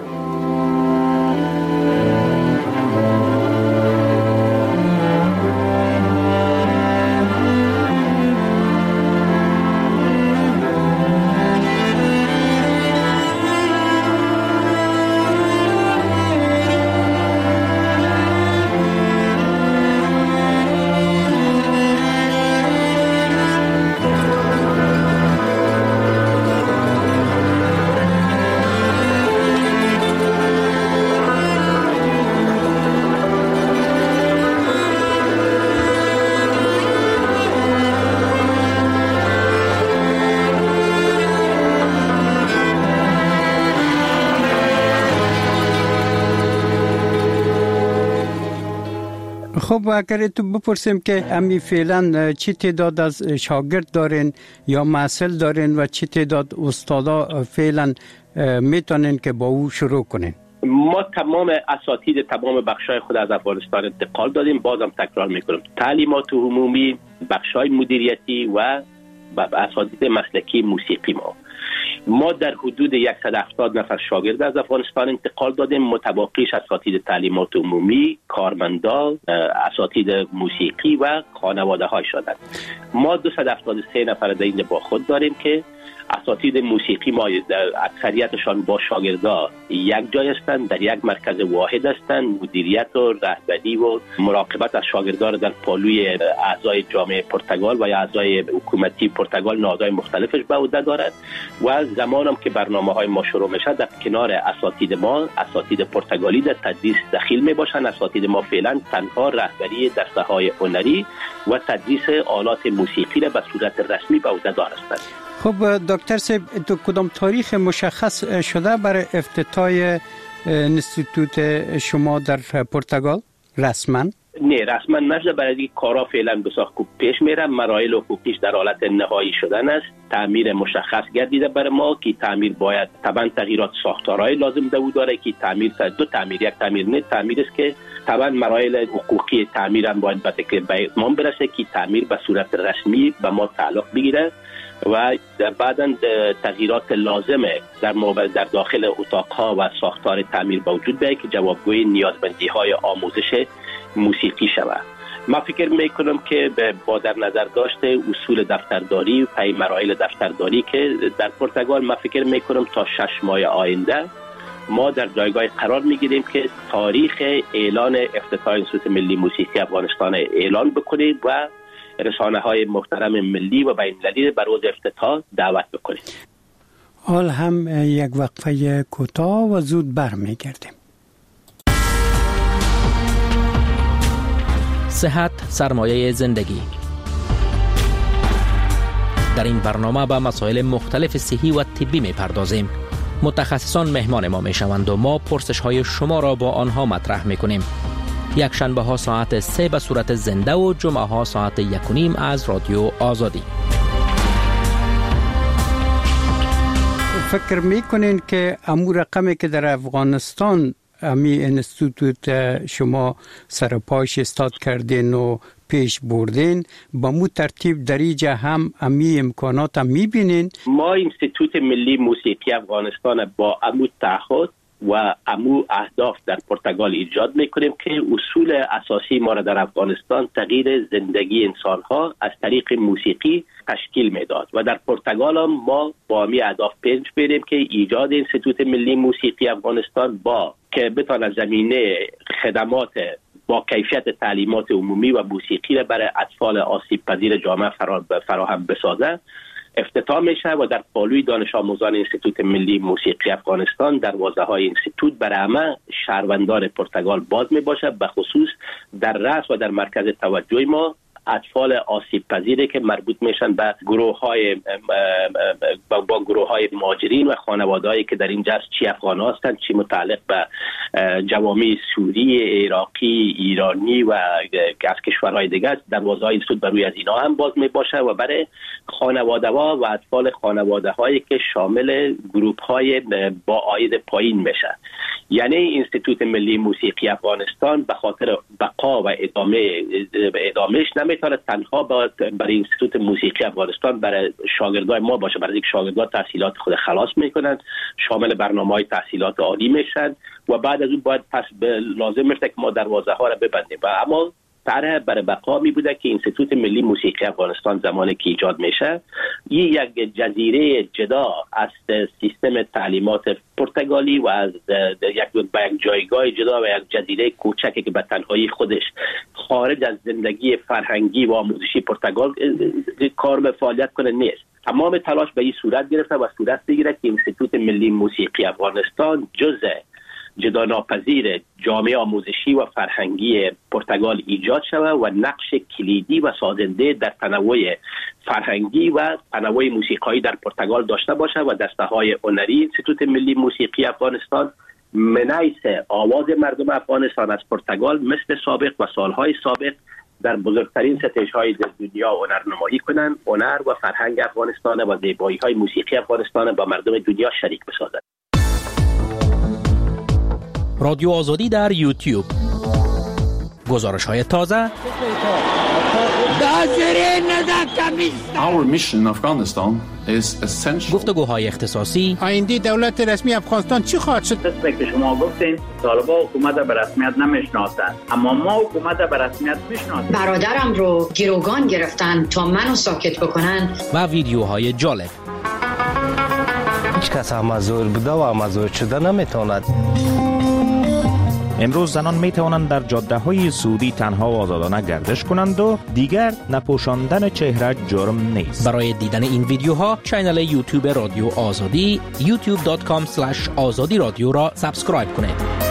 خب اگر تو بپرسیم که امی فعلا چی تعداد از شاگرد دارین یا محصل دارین و چی تعداد استادا فعلا میتونین که با او شروع کنین؟ ما تمام اساتید تمام بخشای خود از افغانستان انتقال دادیم. بازم تکرار میکنم، تعلیمات عمومی، بخشای مدیریتی و اساتید مسلکی موسیقی ما ما در حدود صد و هفتاد نفر شاگرد از افغانستان انتقال دادیم. متباقیش اساتید تعلیمات عمومی، کارمندا، اساتید موسیقی و خانواده های شدند. ما دویست و هفتاد و سه نفر در اینجا با خود داریم که اساتید موسیقی ما اکثریتشان با شاگردا یک جای هستند، در یک مرکز واحد هستند. مدیریت و رهبری و مراقبت از شاگردا را در پالوی اعضای جامعه پرتغال و یا اعضای حکومتی پرتغال نهادهای مختلفش به عهده دارد و زمانم که برنامه‌های ما شروع میشه در کنار اساتید ما اساتید پرتغالی در تدریس دخیل می باشند. اساتید ما فعلا تنها رهبری دسته‌های هنری و تدریس آلات موسیقی را به صورت رسمی به عهده دارند. خب دکتر صاحب، تو کدام تاریخ مشخص شده برای افتتاح اینستیتوت شما در پرتغال رسما؟ نه، رسما نشده، برای اینکه کارا فعلا بسیار خوب پیش میره. مراحل حقوقیش در حالت نهایی شدن است. تعمیر مشخص گردیده برای ما که تعمیر باید طبعا تغییرات ساختارهای لازم داره که تعمیر دو تعمیر یک تعمیر نه تعمیر است که طبعا مراحل حقوقی تعمیر هم باید به اتمام برسه که تعمیر به صورت رسمی به ما تعلق بگیره و بعداً تغییرات لازمه در در داخل اتاقها و ساختار تعمیر به وجود بیاید که جوابگوی نیازمندی‌های آموزش موسیقی شود. ما فکر میکنم که با در نظر داشته اصول دفترداری و پی مراحل دفترداری که در پرتغال، ما فکر میکنم تا شش ماه آینده ما در جایگاه قرار میگیریم که تاریخ اعلان افتتاح اینستیتوت ملی موسیقی افغانستان اعلان بکنیم و رسانه های محترم ملی و بین المللی بر روز افتتاح دعوت بکنیم. حال هم یک وقفه کوتاه و زود برمیگردیم. صحت سرمایه زندگی. در این برنامه به مسائل مختلف صحی و طبی میپردازیم. متخصصان مهمان ما میشوند و ما پرسش های شما را با آنها مطرح میکنیم. یک شنبه ها ساعت سه به صورت زنده و جمعه ها ساعت یک و نیم از رادیو آزادی. فکر میکنین که امور رقمی که در افغانستان امی انستیتوت شما سرپایش استاد کردین و پیش بردین با مو ترتیب در اینجا هم امی امکانات هم میبینین؟ ما انستیتوت ملی موسیقی افغانستان با امو تعهد و امو اهداف در پرتغال ایجاد میکنیم که اصول اساسی ما را در افغانستان تغییر زندگی انسانها از طریق موسیقی تشکیل میداد و در پرتغال هم ما با امی اهداف پیش بریم که ایجاد انستیتوت ملی موسیقی افغانستان با که بتونه زمینه خدمات با کیفیت تعلیمات عمومی و موسیقی را برای اطفال آسیب پذیر جامعه فراهم بسازه افتتاح میشه و در پالوی دانش آموزان انستیتوت ملی موسیقی افغانستان دروازه های انستیتوت برای همه شهروندان پرتغال باز می باشه، به خصوص در رأس و در مرکز توجه ما اطفال آسیب پذیره که مربوط میشن به گروه های با, با گروه های مهاجرین و خانوادهایی که در اینجا چی افغان هستند، چی متعلق به جوامع سوری، عراقی، ایرانی و از کشورهای دیگه. دروازه های انستیتوت بروی از اینا هم باز می باشه و برای خانواده ها و اطفال خانواده هایی که شامل گروه های با عاید پایین میشه. یعنی انستیتوت ملی موسیقی افغانستان به خاطر بقا و ادامه ادامهش نمیتونه تنها برای انستیتوت موسیقی افغانستان برای شاگردای ما باشه، برای اینکه شاگردان تحصیلات خود خلاص میکنن، شامل برنامه‌های تحصیلات عالی میشن و بعد از اون باید پس لازم میشه که ما دروازه ها را ببندیم. و اما طرح برای بقا می بوده که انستیتوت ملی موسیقی افغانستان زمانی که ایجاد میشه این یک جزیره جدا از سیستم تعلیمات پرتغالی و از یک جایگاه جدا و یک جزیره کوچکی که به تنهایی خودش خارج از زندگی فرهنگی و آموزشی پرتغال کار به فعالیت کنه نیست. تمام تلاش به این صورت گرفته و صورت بگیره که انستیتوت ملی موسیقی افغانستان جزء جدا ناپذیر جامعه آموزشی و فرهنگی پرتغال ایجاد شود و نقش کلیدی و سازنده در تنوع فرهنگی و تنوع موسیقایی در پرتغال داشته باشد و دسته‌های هنری انستیتوت ملی موسیقی افغانستان منعکس آواز مردم افغانستان از پرتغال مثل سابق و سالهای سابق در بزرگترین ستایش‌های دنیا هنرنمایی کنند، هنر و فرهنگ افغانستان و زیبایی‌های موسیقی افغانستان با مردم دنیا شریک بسازد. رادیو آزادی در یوتیوب، گزارش های تازه، Our mission in Afghanistan is essential. گفتگوهای اختصاصی. آینده دولت رسمی افغانستان چی خواهد شد؟ مثل که شما گفتین طالبان حکومت به رسمیت نمیشناسند، اما ما حکومت به رسمیت میشناسیم. برادرم رو گروگان گرفتن تا منو ساکت بکنن. و ویدیوهای جالب. هیچ کس امازور بوده و امازور شده نمیتواند. امروز زنان می توانند در جاده های سعودی تنها و آزادانه گردش کنند و دیگر نپوشاندن چهره جرم نیست. برای دیدن این ویدیوها کانال یوتیوب رادیو آزادی یوتیوب دات کام اسلش آزادی رادیو را سابسکرایب کنید.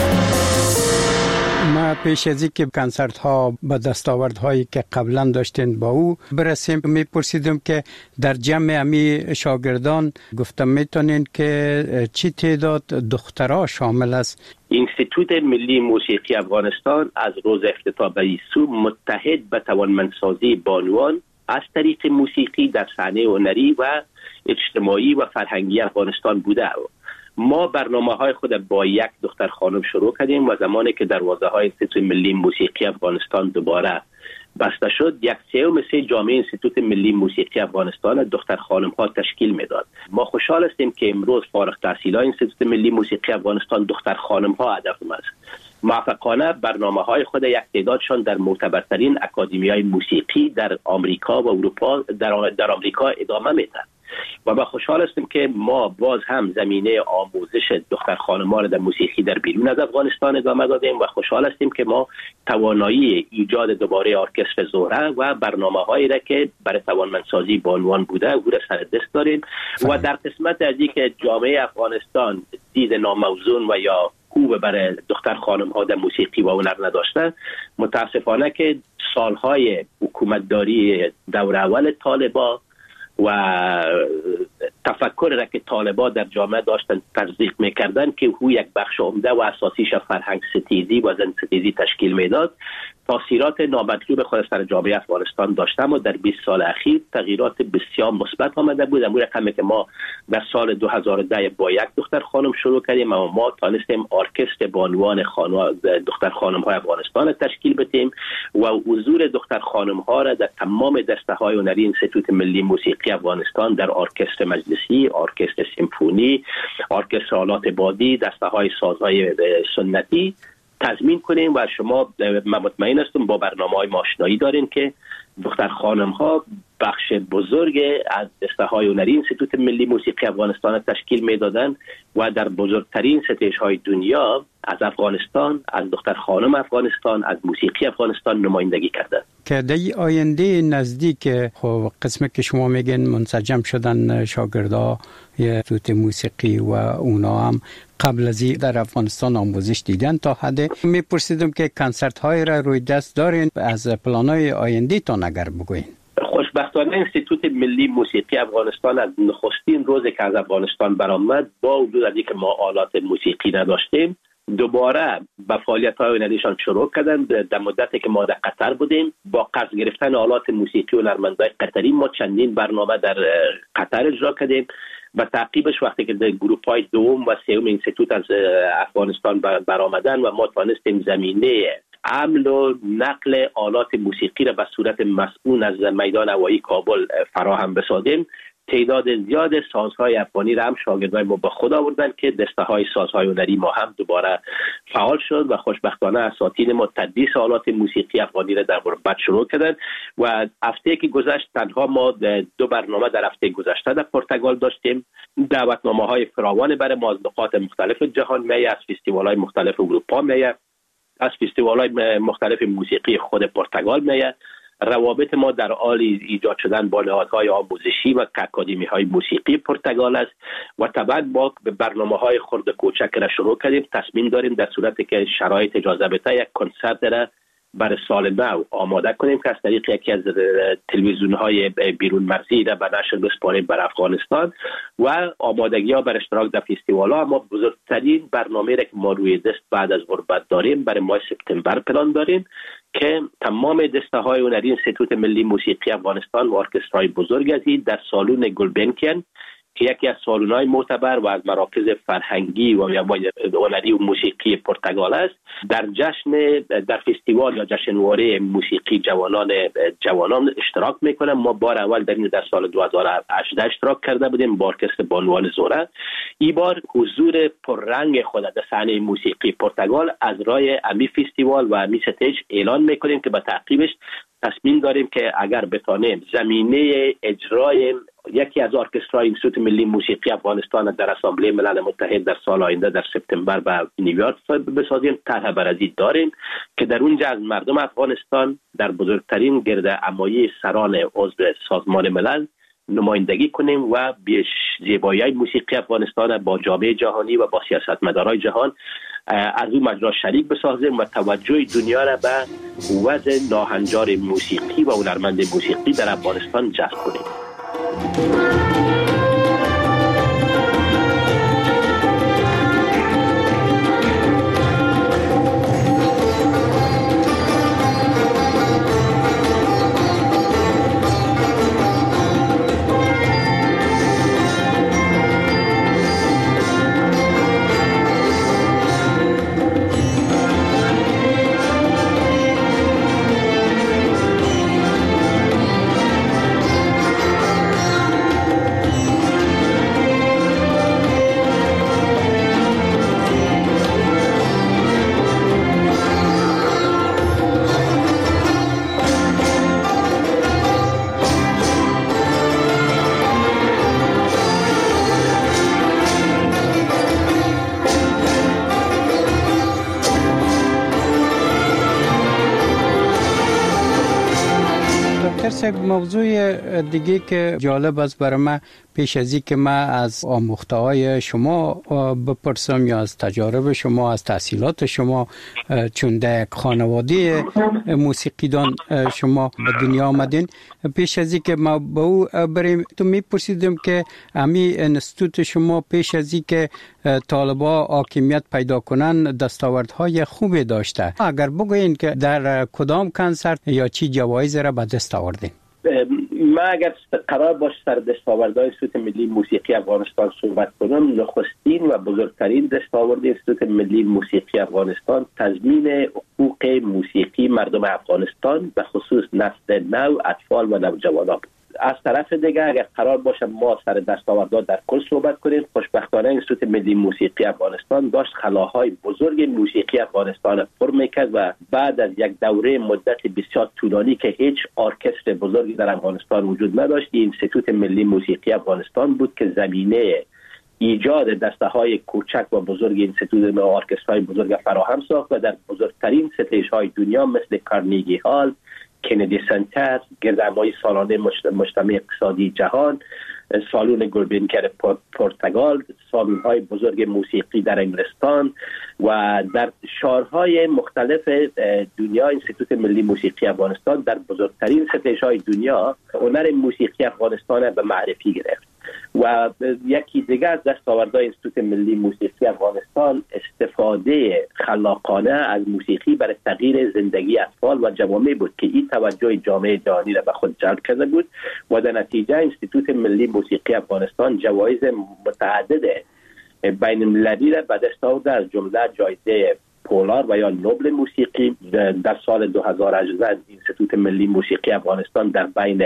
ما پیش از اینکه کنسرت ها با دستاوردهایی که قبلا داشتین با او برسیم میپرسیدم که در جمع امی شاگردان گفتم میتونین که چی تعداد دخترها شامل است؟ انستیتوت ملی موسیقی افغانستان از روز افتتاح به این سو متحد به توانمندسازی بانوان از طریق موسیقی در صحنه هنری و اجتماعی و فرهنگی افغانستان بوده. ما برنامه های خود با یک دختر خانم شروع کردیم و زمانی که دروازه های انستیتوت ملی موسیقی افغانستان دوباره بسته شد، یک سوم سه جامعه انستیتوت ملی موسیقی افغانستان دختر خانم ها تشکیل میداد. ما خوشحال هستیم که امروز فارغ التحصیلان انستیتوت ملی موسیقی افغانستان دختر خانم ها هدف است. موفقانه برنامه های خود یک تعدادشان در معتبرترین اکادمی های موسیقی در آمریکا و اروپا در, در آمریکا ادامه میدهد. و ما خوشحال هستیم که ما باز هم زمینه آموزش دختر خانم‌ها در موسیقی در بیرون از افغانستان ادامه دادیم و خوشحال هستیم که ما توانایی ایجاد دوباره ارکستر زهره و برنامه‌هایی را که برای توانمندسازی بانوان بوده او را سر دست داریم و در قسمت از اینکه جامعه افغانستان دید ناموزون و یا خوب برای دختر خانم‌ها در موسیقی و هنر نداشته، متاسفانه که سالهای حکومتداری دور اول طالبان و تفکر را که طالبا در جامعه داشتن تزریق میکردن که او یک بخش عمده و اساسیش فرهنگ ستیزی و زن ستیزی تشکیل میداد، تاثیرات نامطلوب خود سر جامعه افغانستان داشته و در بیست سال اخیر تغییرات بسیار مثبت آمده بود. امور رقمی که ما در سال دو هزار و ده با یک دختر خانم شروع کردیم و ما تانستیم ارکستر بانوان خانم دختر خانم های افغانستان تشکیل بدیم و حضور دختر خانم ها را در تمام دسته های هنری انستیتوت ملی موسیقی افغانستان در ارکستر مجلسی، ارکستر سیمفونی، ارکستر آلات بادی، دسته های سازهای سنتی تضمین کنیم و شما من مطمئن هستم با برنامه‌های آشنایی دارین که دختر خانم ها بخش بزرگ از دسته های هنری انستیتوت ملی موسیقی افغانستان تشکیل میدادن و در بزرگترین ستیج های دنیا از افغانستان، از دختر خانم افغانستان، از موسیقی افغانستان نمایندگی کردند. که در آینده نزدیک خب قسمی که شما میگن منسجم شدن شاگردا انستیتوت موسیقی و اونا هم قبل از این در افغانستان آموزش دیدن تا حد میپرسیدم که کنسرت های را روی دست دارین، از پلانای آینده تان اگر بگوین. خوشبختانه انستیتوت ملی موسیقی افغانستان از نخستین روزی که از افغانستان برآمد با وجود از اینکه ما آلات موسیقی نداشتیم دوباره به فعالیت‌های هنریشان شروع کردن. در مدتی که ما در قطر بودیم با قرض گرفتن آلات موسیقی و هنرمندای قطری ما چندین برنامه در قطر اجرا کردیم و تعقیبش وقتی که در گروه‌های دوم و سوم انستیتوت از افغانستان برآمدن و ما توانستیم زمینه حمل و نقل آلات موسیقی را به صورت مسئول از میدان هوایی کابل فراهم بسازیم، تعداد زیاد سازهای افغانی را هم شاگردای ما به خود آوردن که دسته های سازهای هنری ما هم دوباره فعال شد و خوشبختانه اساتید ما تدریس آلات موسیقی افغانی را در غربت شروع کردن و هفته که گذشت تنها ما دو برنامه در هفته گذشته در پرتغال داشتیم. دعوتنامه های فراوان برای ما از نقاط مختلف جهان میه، از فستیوال های مختلف اروپا میه، از فستیوال های مختلف موسیقی خود پرتغال میه. روابط ما در حال ایجاد شدن با نهادهای آموزشی و اکادمی های موسیقی پرتغال است و طبعا ما به برنامه های خرد کوچک را شروع کردیم. تصمیم داریم در صورتی که شرایط اجازه بده یک کنسرت را برای سال نو آماده کنیم که از طریق یکی از تلویزیون های بیرون مرزی را به نشر بسپاریم بر افغانستان و آمادگی ها بر اشتراک در فستیوال ها. ما بزرگترین برنامه را که ما روی دست بعد از غربت داریم برای ماه سپتامبر پلان داریم که تمام دسته های هنری انستیتوت ملی موسیقی افغانستان و ارکسترهای بزرگ از این در سالن گلبنکن که یکی از سالن‌های معتبر و از مراکز فرهنگی و هنری و موسیقی پرتغال است، در جشن در فستیوال یا جشنواره موسیقی جوانان جوانان اشتراک میکنم. ما بار اول در این در سال دو هزار و هجده اشتراک کرده بودیم با ارکستر بانوان زوره. این بار حضور پررنگ خود در صحنه موسیقی پرتغال از رای امی فستیوال و امی ستیج اعلان میکنیم که به تعقیبش تصمیم داریم که اگر بتانیم زمینه اجرای یکی از ارکسترهای انستیتوت ملی موسیقی افغانستان در اسامبله ملل متحد در سال آینده در سپتامبر به نیویورک بسازیم. طرح برازی داریم که در اونجا از مردم افغانستان در بزرگترین گرد همایی سران عضو سازمان ملل نمایندگی کنیم و بیش زیبایی موسیقی افغانستان با جامعه جهانی و با سیاستمدارای جهان از اون مجرا شریک بسازیم و توجه دنیا را به وضع ناهنجار موسیقی و هنرمند موسیقی در افغانستان جذب کنیم. موضوع دیگه که جالب است برای من پیش از این که من از آموخته های شما بپرسم یا از تجارب شما، از تحصیلات شما، چون در خانواده موسیقیدان شما به دنیا آمدین، پیش از این که ما به او بریم تو میپرسیدم که امی انستیتوت شما پیش از این که طالبا حاکمیت پیدا کنن دستاوردهای خوبی داشته. اگر بگوین که در کدام کنسرت یا چی جوایز را به دست آوردین؟ ما اگر قرار باشه سر دستاوردهای انستیتوت ملی موسیقی افغانستان صحبت کنم، نخستین و بزرگترین دستاورد انستیتوت ملی موسیقی افغانستان تضمین حقوق موسیقی مردم افغانستان به خصوص نسل نو، اطفال و نوجوانان بود. از طرف دیگه اگر قرار باشه ما سر دستاوردها در کل صحبت کنیم، خوشبختانه انستیتوت ملی موسیقی افغانستان داشت خلاهای بزرگ موسیقی افغانستان پر میکرد و بعد از یک دوره مدت بسیار طولانی که هیچ ارکستر بزرگی در افغانستان وجود نداشت، انستیتوت ملی موسیقی افغانستان بود که زمینه ایجاد دسته‌های کوچک و بزرگ انستیتوت و ارکسترهای بزرگ فراهم ساخت و در بزرگترین ستیج‌های دنیا مثل کارنگی هال، کندی سنتر، گردهمایی سالانه مجتمع اقتصادی جهان، سالن گلبنگر پرتغال، سالن‌های بزرگ موسیقی در انگلستان و در شهرهای مختلف دنیا انستیتوت ملی موسیقی افغانستان در بزرگترین ستیج‌های دنیا هنر موسیقی افغانستان به معرفی گرفت. و یکی دیگر از دستاوردهای انستیتوت ملی موسیقی افغانستان استفاده خلاقانه از موسیقی برای تغییر زندگی اطفال و جوامع بود که این توجه جامعه جهانی را به خود جلب کرده بود و در نتیجه انستیتوت ملی موسیقی افغانستان جوایز متعدد بین المللی را به دست آورده، از جمله جایزه پولار و یا نوبل موسیقی. در سال دو هزار و هجده انستیتوت ملی موسیقی افغانستان در بین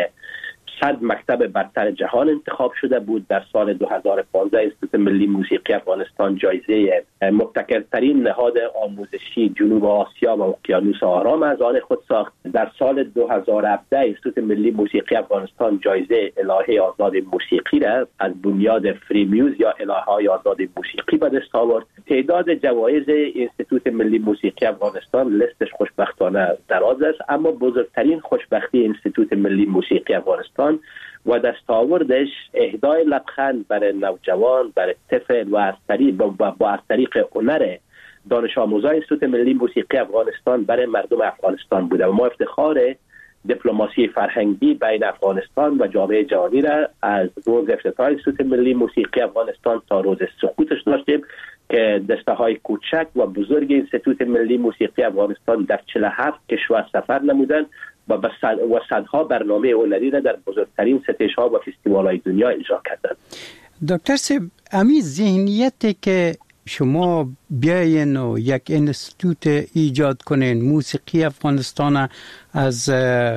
صد مکتب برتر جهان انتخاب شده بود. در سال دو هزار و پانزده انستیتوت ملی موسیقی افغانستان جایزه مبتکرترین نهاد آموزشی جنوب آسیا و اقیانوس آرام از آن خود ساخت. در سال دو هزار و هفده انستیتوت ملی موسیقی افغانستان جایزه الهه آزاد موسیقی را از بنیاد فری میوز یا الهه آزاد موسیقی به دست آورد. تعداد جوایز انستیتوت ملی موسیقی افغانستان لستش خوشبختانه دراز است، اما بزرگترین خوشبختی انستیتوت ملی موسیقی افغانستان و دستاوردش اهدای لبخند برای نوجوان، برای طفل و از طریق با, با از طریق هنر دانش آموزای انستیتوت ملی موسیقی افغانستان برای مردم افغانستان بوده و ما افتخار دیپلماسی فرهنگی بین افغانستان و جامعه جهانی را از روز افتتاح انستیتوت ملی موسیقی افغانستان تا روز سقوطش داشتیم که دسته‌های کوچک و بزرگ انستیتوت ملی موسیقی افغانستان در چهل و هفت کشور سفر نمودند و با صدها برنامه هنری را در بزرگترین ستیج‌ها و فستیوال‌های دنیا اجرا کردند. دکتر صاحب، امی ذهنیتی که شما بیاین و یک انستیتوت ایجاد کنین، موسیقی افغانستان از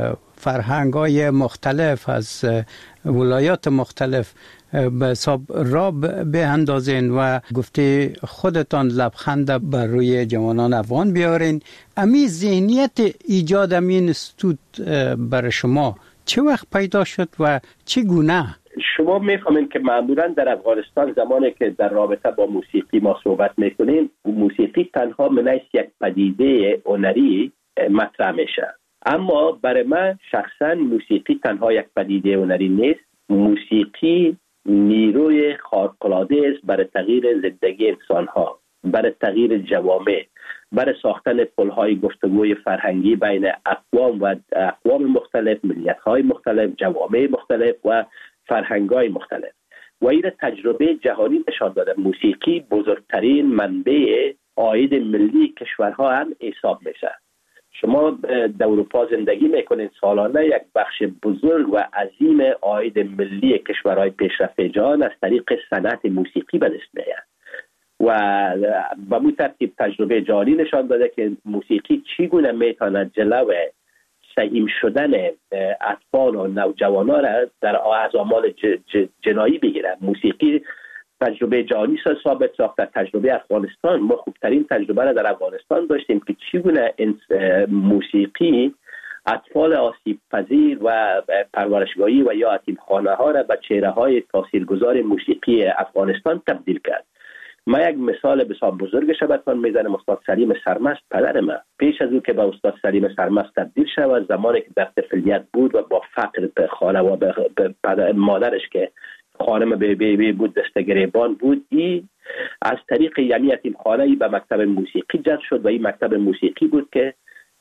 فرهنگ‌های مختلف، از ولایات مختلف به حساب را به اندازین و گفته خودتان لبخند بر روی جوانان افغان بیارین، امی ذهنیت ایجاد امین انستیتوت بر شما چه وقت پیدا شد و چگونه؟ شما میفهمین که معمولا در افغانستان زمانی که در رابطه با موسیقی ما صحبت میکنیم، موسیقی تنها منیس یک پدیده هنری مطرح میشه، اما برای من شخصا موسیقی تنها یک پدیده هنری نیست. موسیقی نیروی خارق‌العاده است برای تغییر زندگی انسان‌ها، برای تغییر جوامع، برای ساختن پل‌های گفتگوی فرهنگی بین اقوام و اقوام مختلف، ملیت‌های مختلف، جوامع مختلف و فرهنگ‌های مختلف. و این تجربه جهانی نشان داده موسیقی بزرگترین منبع عاید ملی کشورها هم حساب میشه. شما در اروپا زندگی میکنید، سالانه یک بخش بزرگ و عظیم عاید ملی کشورهای پیشرفته جهان از طریق صنعت موسیقی به دست میاد و به همین ترتیب تجربه جهانی نشان داده که موسیقی چگونه میتواند جلو سهیم شدن اطفال و نوجوانان را در از اعمال جنایی بگیره. موسیقی تجربه جهانی ثابت ساخته. تجربه افغانستان، ما خوبترین تجربه را در افغانستان داشتیم که چگونه موسیقی اطفال آسیب پذیر و پرورشگاهی و یا یتیمخانه ها را به چهره های تاثیرگذار موسیقی افغانستان تبدیل کرد. ما یک مثال بسیار بزرگش براتون میزنم. استاد سلیم سرمست، پدر من، پیش از او که به استاد سلیم سرمست تبدیل شود، زمانی که در طفولیت بود و با فقر به خانه و به مادرش که خانم بیبی بود، دستگریبان بود. این از طریق یمی یتیمخانه به مکتب موسیقی جذب شد و این مکتب موسیقی بود که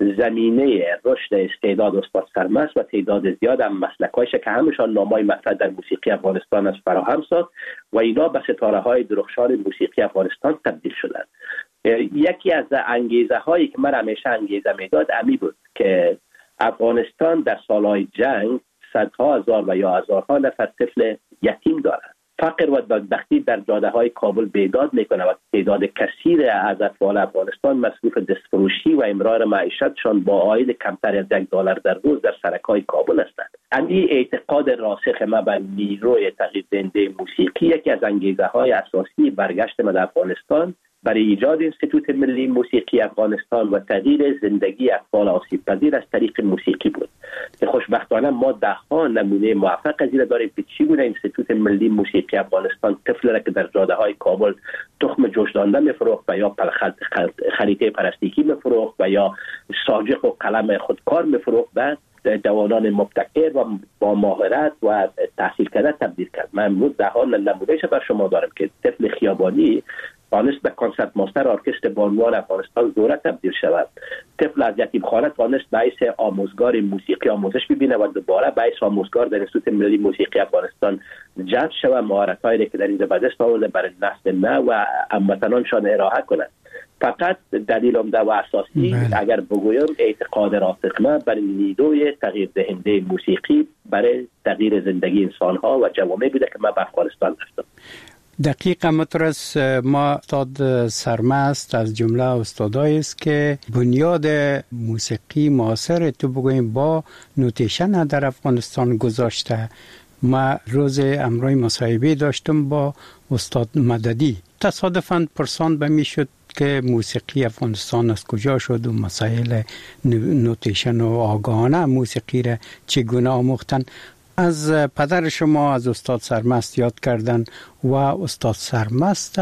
زمینه رشد استعداد استاد سرمست و تعداد زیاد هم مسلکایش که همشان نامای مطرح در موسیقی افغانستان از فراهم ساخت و اینا به ستاره های درخشان موسیقی افغانستان تبدیل شدند. یکی از انگیزه هایی که من همیشه انگیزه میداد امی بود که افغانستان در سالهای جنگ صدها هزار و یا هزارها نفر طفل یتیم دارد. فقر و بدبختی در جاده های کابل بیداد میکنه و تعداد کثیر از اطفال افغانستان مصروف دستفروشی و امرار معیشتشان با عاید کمتر از یک دلار در روز در سرک‌های کابل هستند. این اعتقاد راسخ ما به نیروی تغییر دهنده موسیقی یکی از انگیزه های اساسی برگشت ما در افغانستان برای ایجاد انستیتوت ملی موسیقی افغانستان و تغییر زندگی اطفال آسیب پذیر از طریق موسیقی بود که خوشبختانه ما ده ها نمونه موفق از این داریم که چگونه انستیتوت ملی موسیقی افغانستان طفل را که در جاده های کابل تخم جوش دانده میفروخت و یا خریطه پلاستیکی میفروخت و یا ساجق و قلم خودکار میفروخت به جوانان مبتکر و با مهارت و تحصیل کرده تبدیل کرد. من امروز ده ها نمونهش بر شما دارم که طفل خیابانی توانست به کنسرت ماستر ارکستر بانوان افغانستان زوره تبدیل شود. طفل از یتیمخانه توانست باعث آموزگار موسیقی آموزش ببینه و دوباره باعث آموزگار در انستیتوت ملی موسیقی افغانستان جذب شود، مهارت‌هایی که در این به دست آورده برای نسل نو و هموطنانشان ارائه کنند. فقط دلیل عمده و اساسی بله. اگر بگویم اعتقاد راسخ ما برای نیروی تغییر دهنده موسیقی برای تغییر زندگی انسان‌ها و جوامع بوده که ما به افغانستان رفتم. دقیقا مترس ما استاد سرمست از جمله استادایی است که بنیاد موسیقی معاصر تو بگوییم با نوتیشن در افغانستان گذاشته. ما روز امروز مصاحبه داشتم با استاد مددی، تصادفاً پرسان به می شد که موسیقی افغانستان از کجا شد و مسائل نوتیشن و آگاهانه موسیقی را چگونه آموختن. از پدر شما از استاد سرمست یاد کردن و استاد سرمست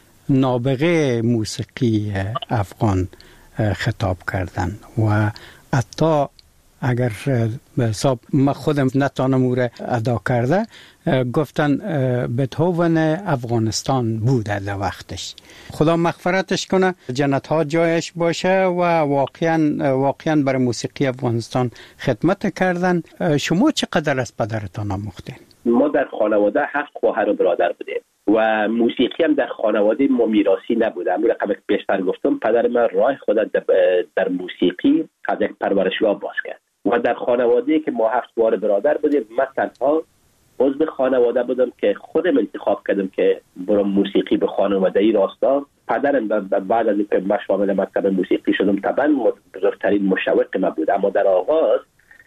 نابغه موسیقی افغان خطاب کردن و حتی اگر به حساب ما خودم نتانم او را ادا کرده گفتن بتهوون افغانستان بوده در وقتش. خدا مغفرتش کنه، جنت ها جایش باشه و واقعا واقعا برای موسیقی افغانستان خدمت کردن. شما چقدر از پدرتان آموختین؟ ما در خانواده هفت خواهر و برادر بودیم و موسیقی هم در خانواده ما میراثی نبوده. همون رقم که بیشتر گفتم پدر من راه خود در موسیقی از یک پرورشگاه باز کرد و در خانواده که ما هفت خواهر برادر بودیم من تنها عضو خانواده بودم که خودم انتخاب کردم که برم موسیقی به خانواده ای راستا. پدرم بعد از اینکه من شامل مکتب موسیقی شدم طبعا بزرگترین مشوق من بود، اما در آغاز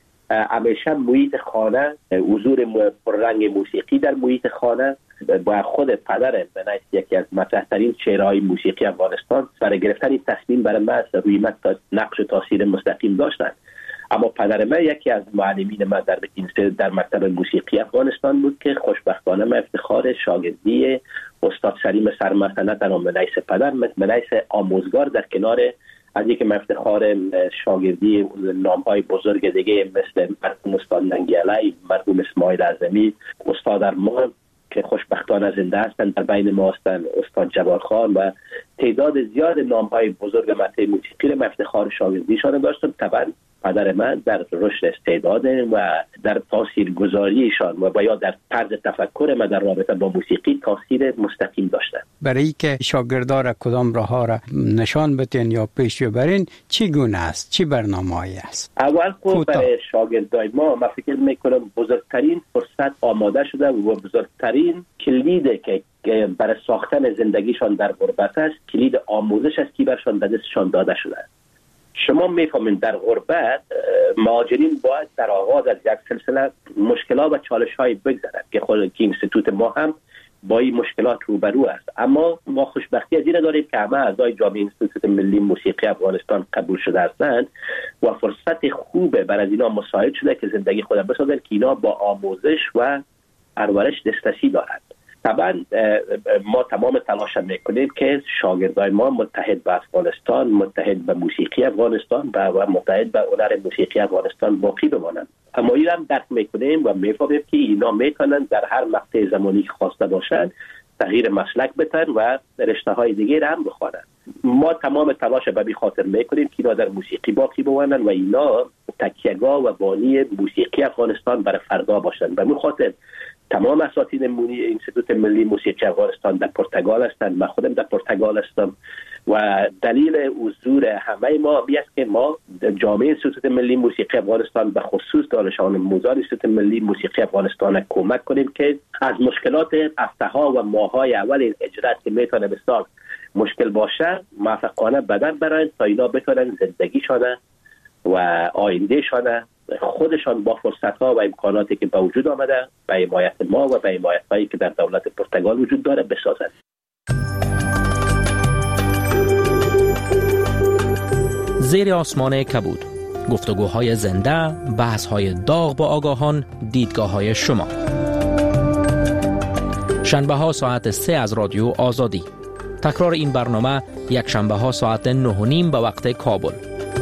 همیشه محیط خانه، حضور پررنگ موسیقی در محیط خانه با خود پدرم به نظر یکی از مطرح‌ترین چهره‌های موسیقی افغانستان سر گرفتن این تصمیم برای من روی من نقش و تاثیر مستقیم داشتند. اما پدر من یکی از معلمین من در در مکتب موسیقی افغانستان بود که خوشبختانه من افتخار شاگردی استاد سلیم سرمست نه تنها به نحیث پدر به نحیث آموزگار در کنار از اینکه من افتخار شاگردی نام‌های بزرگ دیگه مثل مرحوم استاد ننگی‌علی، مرحوم اسماعیل اعظمی، استاد ارمان که خوشبختانه زنده هستند در بین ما هستند، استاد جبار خان و تعداد زیاد نام‌های بزرگ مطرح موسیقی رو من افتخار شاگردیشان داشتم. طبعا پدر من در رشد استعداد و در تاثیرگذاریشان و یا در طرز تفکر من در رابطه با موسیقی تاثیر مستقیم داشتند. برای که شاگردان را کدام راه را نشان بدین یا پیش ببرین چگونه است؟ چی برنامه‌ای است؟ اول خود برای شاگردای ما من فکر می‌کنم بزرگترین فرصت آماده شده و بزرگترین کلید که برای ساختن زندگیشان در غربت است، کلید آموزش است که برشان به دستشان داده شده است. شما میفهمید در غربت مهاجرین باید در آغاز از یک سلسله مشکلات و چالش‌های بگذرند که خود که اینستیتوت ما هم با این مشکلات روبرو است. اما ما خوشبختی از این داریم که همه اعضای جامعه اینستیتوت ملی موسیقی افغانستان قبول شده هستند و فرصت خوبه برای اینا مساعد شده که زندگی خود بسازند که اینا با آموزش و پرورش دسترسی دارند. طبعا ما تمام تلاش میکنیم که شاگردای ما متحد به افغانستان، متحد به موسیقی افغانستان و متحد به هنر موسیقی افغانستان باقی بمانند. اما این هم درک میکنیم و میفهمیم که اینا میتونن در هر مقطع زمانی که خواسته باشند تغییر مسلک بتن و رشته های دیگه هم بخوانند. ما تمام تلاش به بی خاطر میکنیم که اینا در موسیقی باقی بمانند و اینا تکیه‌گاه و بانی موسیقی افغانستان برای فردا باشند. به خاطر تمام اساتید انستیتوت ملی موسیقی افغانستان در پرتغال هستند. من خودم در پرتغال هستم و دلیل حضور همه ما بیست که ما جامعه انستیتوت ملی موسیقی افغانستان به خصوص دانش آموزان انستیتوت ملی موسیقی افغانستان کمک کنیم که از مشکلات هفته‌ها و ماه‌های اول اجرا که میتونه بسیار مشکل باشه موفقانه بدن برن تا اینا بتونن زندگیشان و آیندهشان خودشان با فرصت‌ها و امکاناتی که به وجود آمده به حمایت ما و به حمایت‌هایی که در دولت پرتغال وجود داره بسازند. زیر آسمان کبود، گفتگوهای زنده، بحث‌های داغ با آگاهان، دیدگاه‌های شما. شنبه ها ساعت سه از رادیو آزادی. تکرار این برنامه یک شنبه ها ساعت نه و نیم به وقت کابل.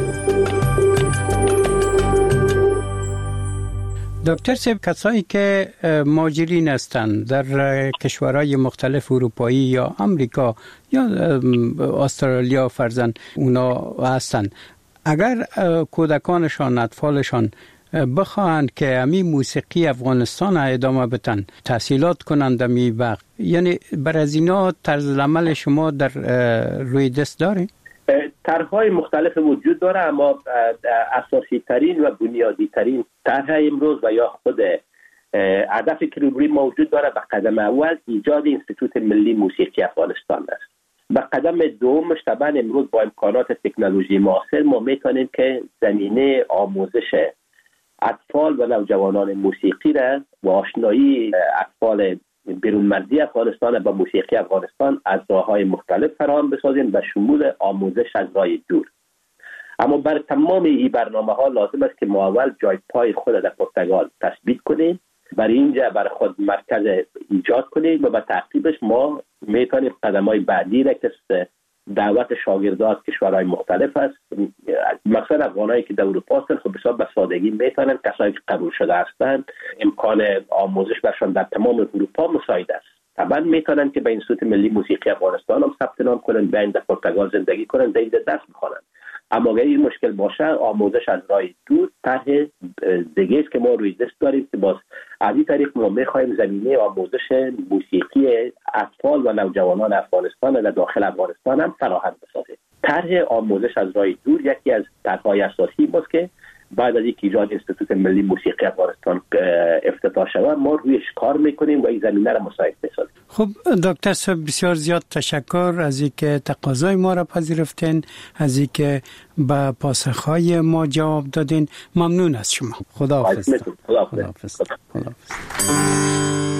دکتر صاحب، کسایی که مهاجرین هستند در کشورهای مختلف اروپایی یا امریکا یا استرالیا فرزند اونا هستند، اگر کودکانشان اطفالشان بخواهند که امی موسیقی افغانستان ادامه بدن، تحصیلات کنند امی وقت، یعنی بر از اینا طرز عمل شما در روی دست داره؟ طرح‌های مختلف وجود داره، اما اساسی ترین و بنیادی ترین طرح امروز و یا خود هدفی که روی موجود داره به قدم اول ایجاد انستیتوت ملی موسیقی افغانستان است. به قدم دوم طبعا امروز با امکانات تکنولوژی معاصر ما میتونیم که زمینه آموزش اطفال و نوجوانان موسیقی را و آشنایی اطفال بیرون مرزی افغانستان با موسیقی افغانستان از راه‌های مختلف فراهم بسازیم به شمول آموزش از راه دور. اما بر تمام این برنامه‌ها لازم است که ما اول جای پای خود در پرتغال تثبیت کنیم، برای اینجا برای خود مرکز ایجاد کنیم و به تعقیبش ما میتونیم قدم‌های بعدی را که دعوت شاگردان از کشورهای مختلف است، مثلا افغانایی که در اروپا هستند خب بسیار به سادگی میتونن، کسایی که قبول شده هستند امکان آموزش برشان در تمام اروپا مساعد است. طبعا میتونن که به انستیتوت ملی موسیقی افغانستان هم ثبت نام کنن، بیاین در پرتغال زندگی کنن، در درس بخونن. اما اگر این مشکل باشه آموزش از راه دور طرح دیگه است که ما روی دست داریم که باز از این طریق ما میخوایم زمینه آموزش موسیقی اطفال و نوجوانان افغانستان و داخل افغانستان هم فراهم بسازیم. طرح آموزش از راه دور یکی از طرح‌های اساسی ماست که بعد از اینکه ایجاد انستیتوت ملی موسیقی افغانستان افتتاح شود ما رویش کار میکنیم و این زمینه را مساعد بسازیم. خب دکتر صاحب بسیار زیاد تشکر از اینکه تقاضای ما را پذیرفتین، از اینکه به پاسخهای ما جواب دادین. ممنون از شما. خداحافظ. خداحافظ. خداحافظ. خداحافظ.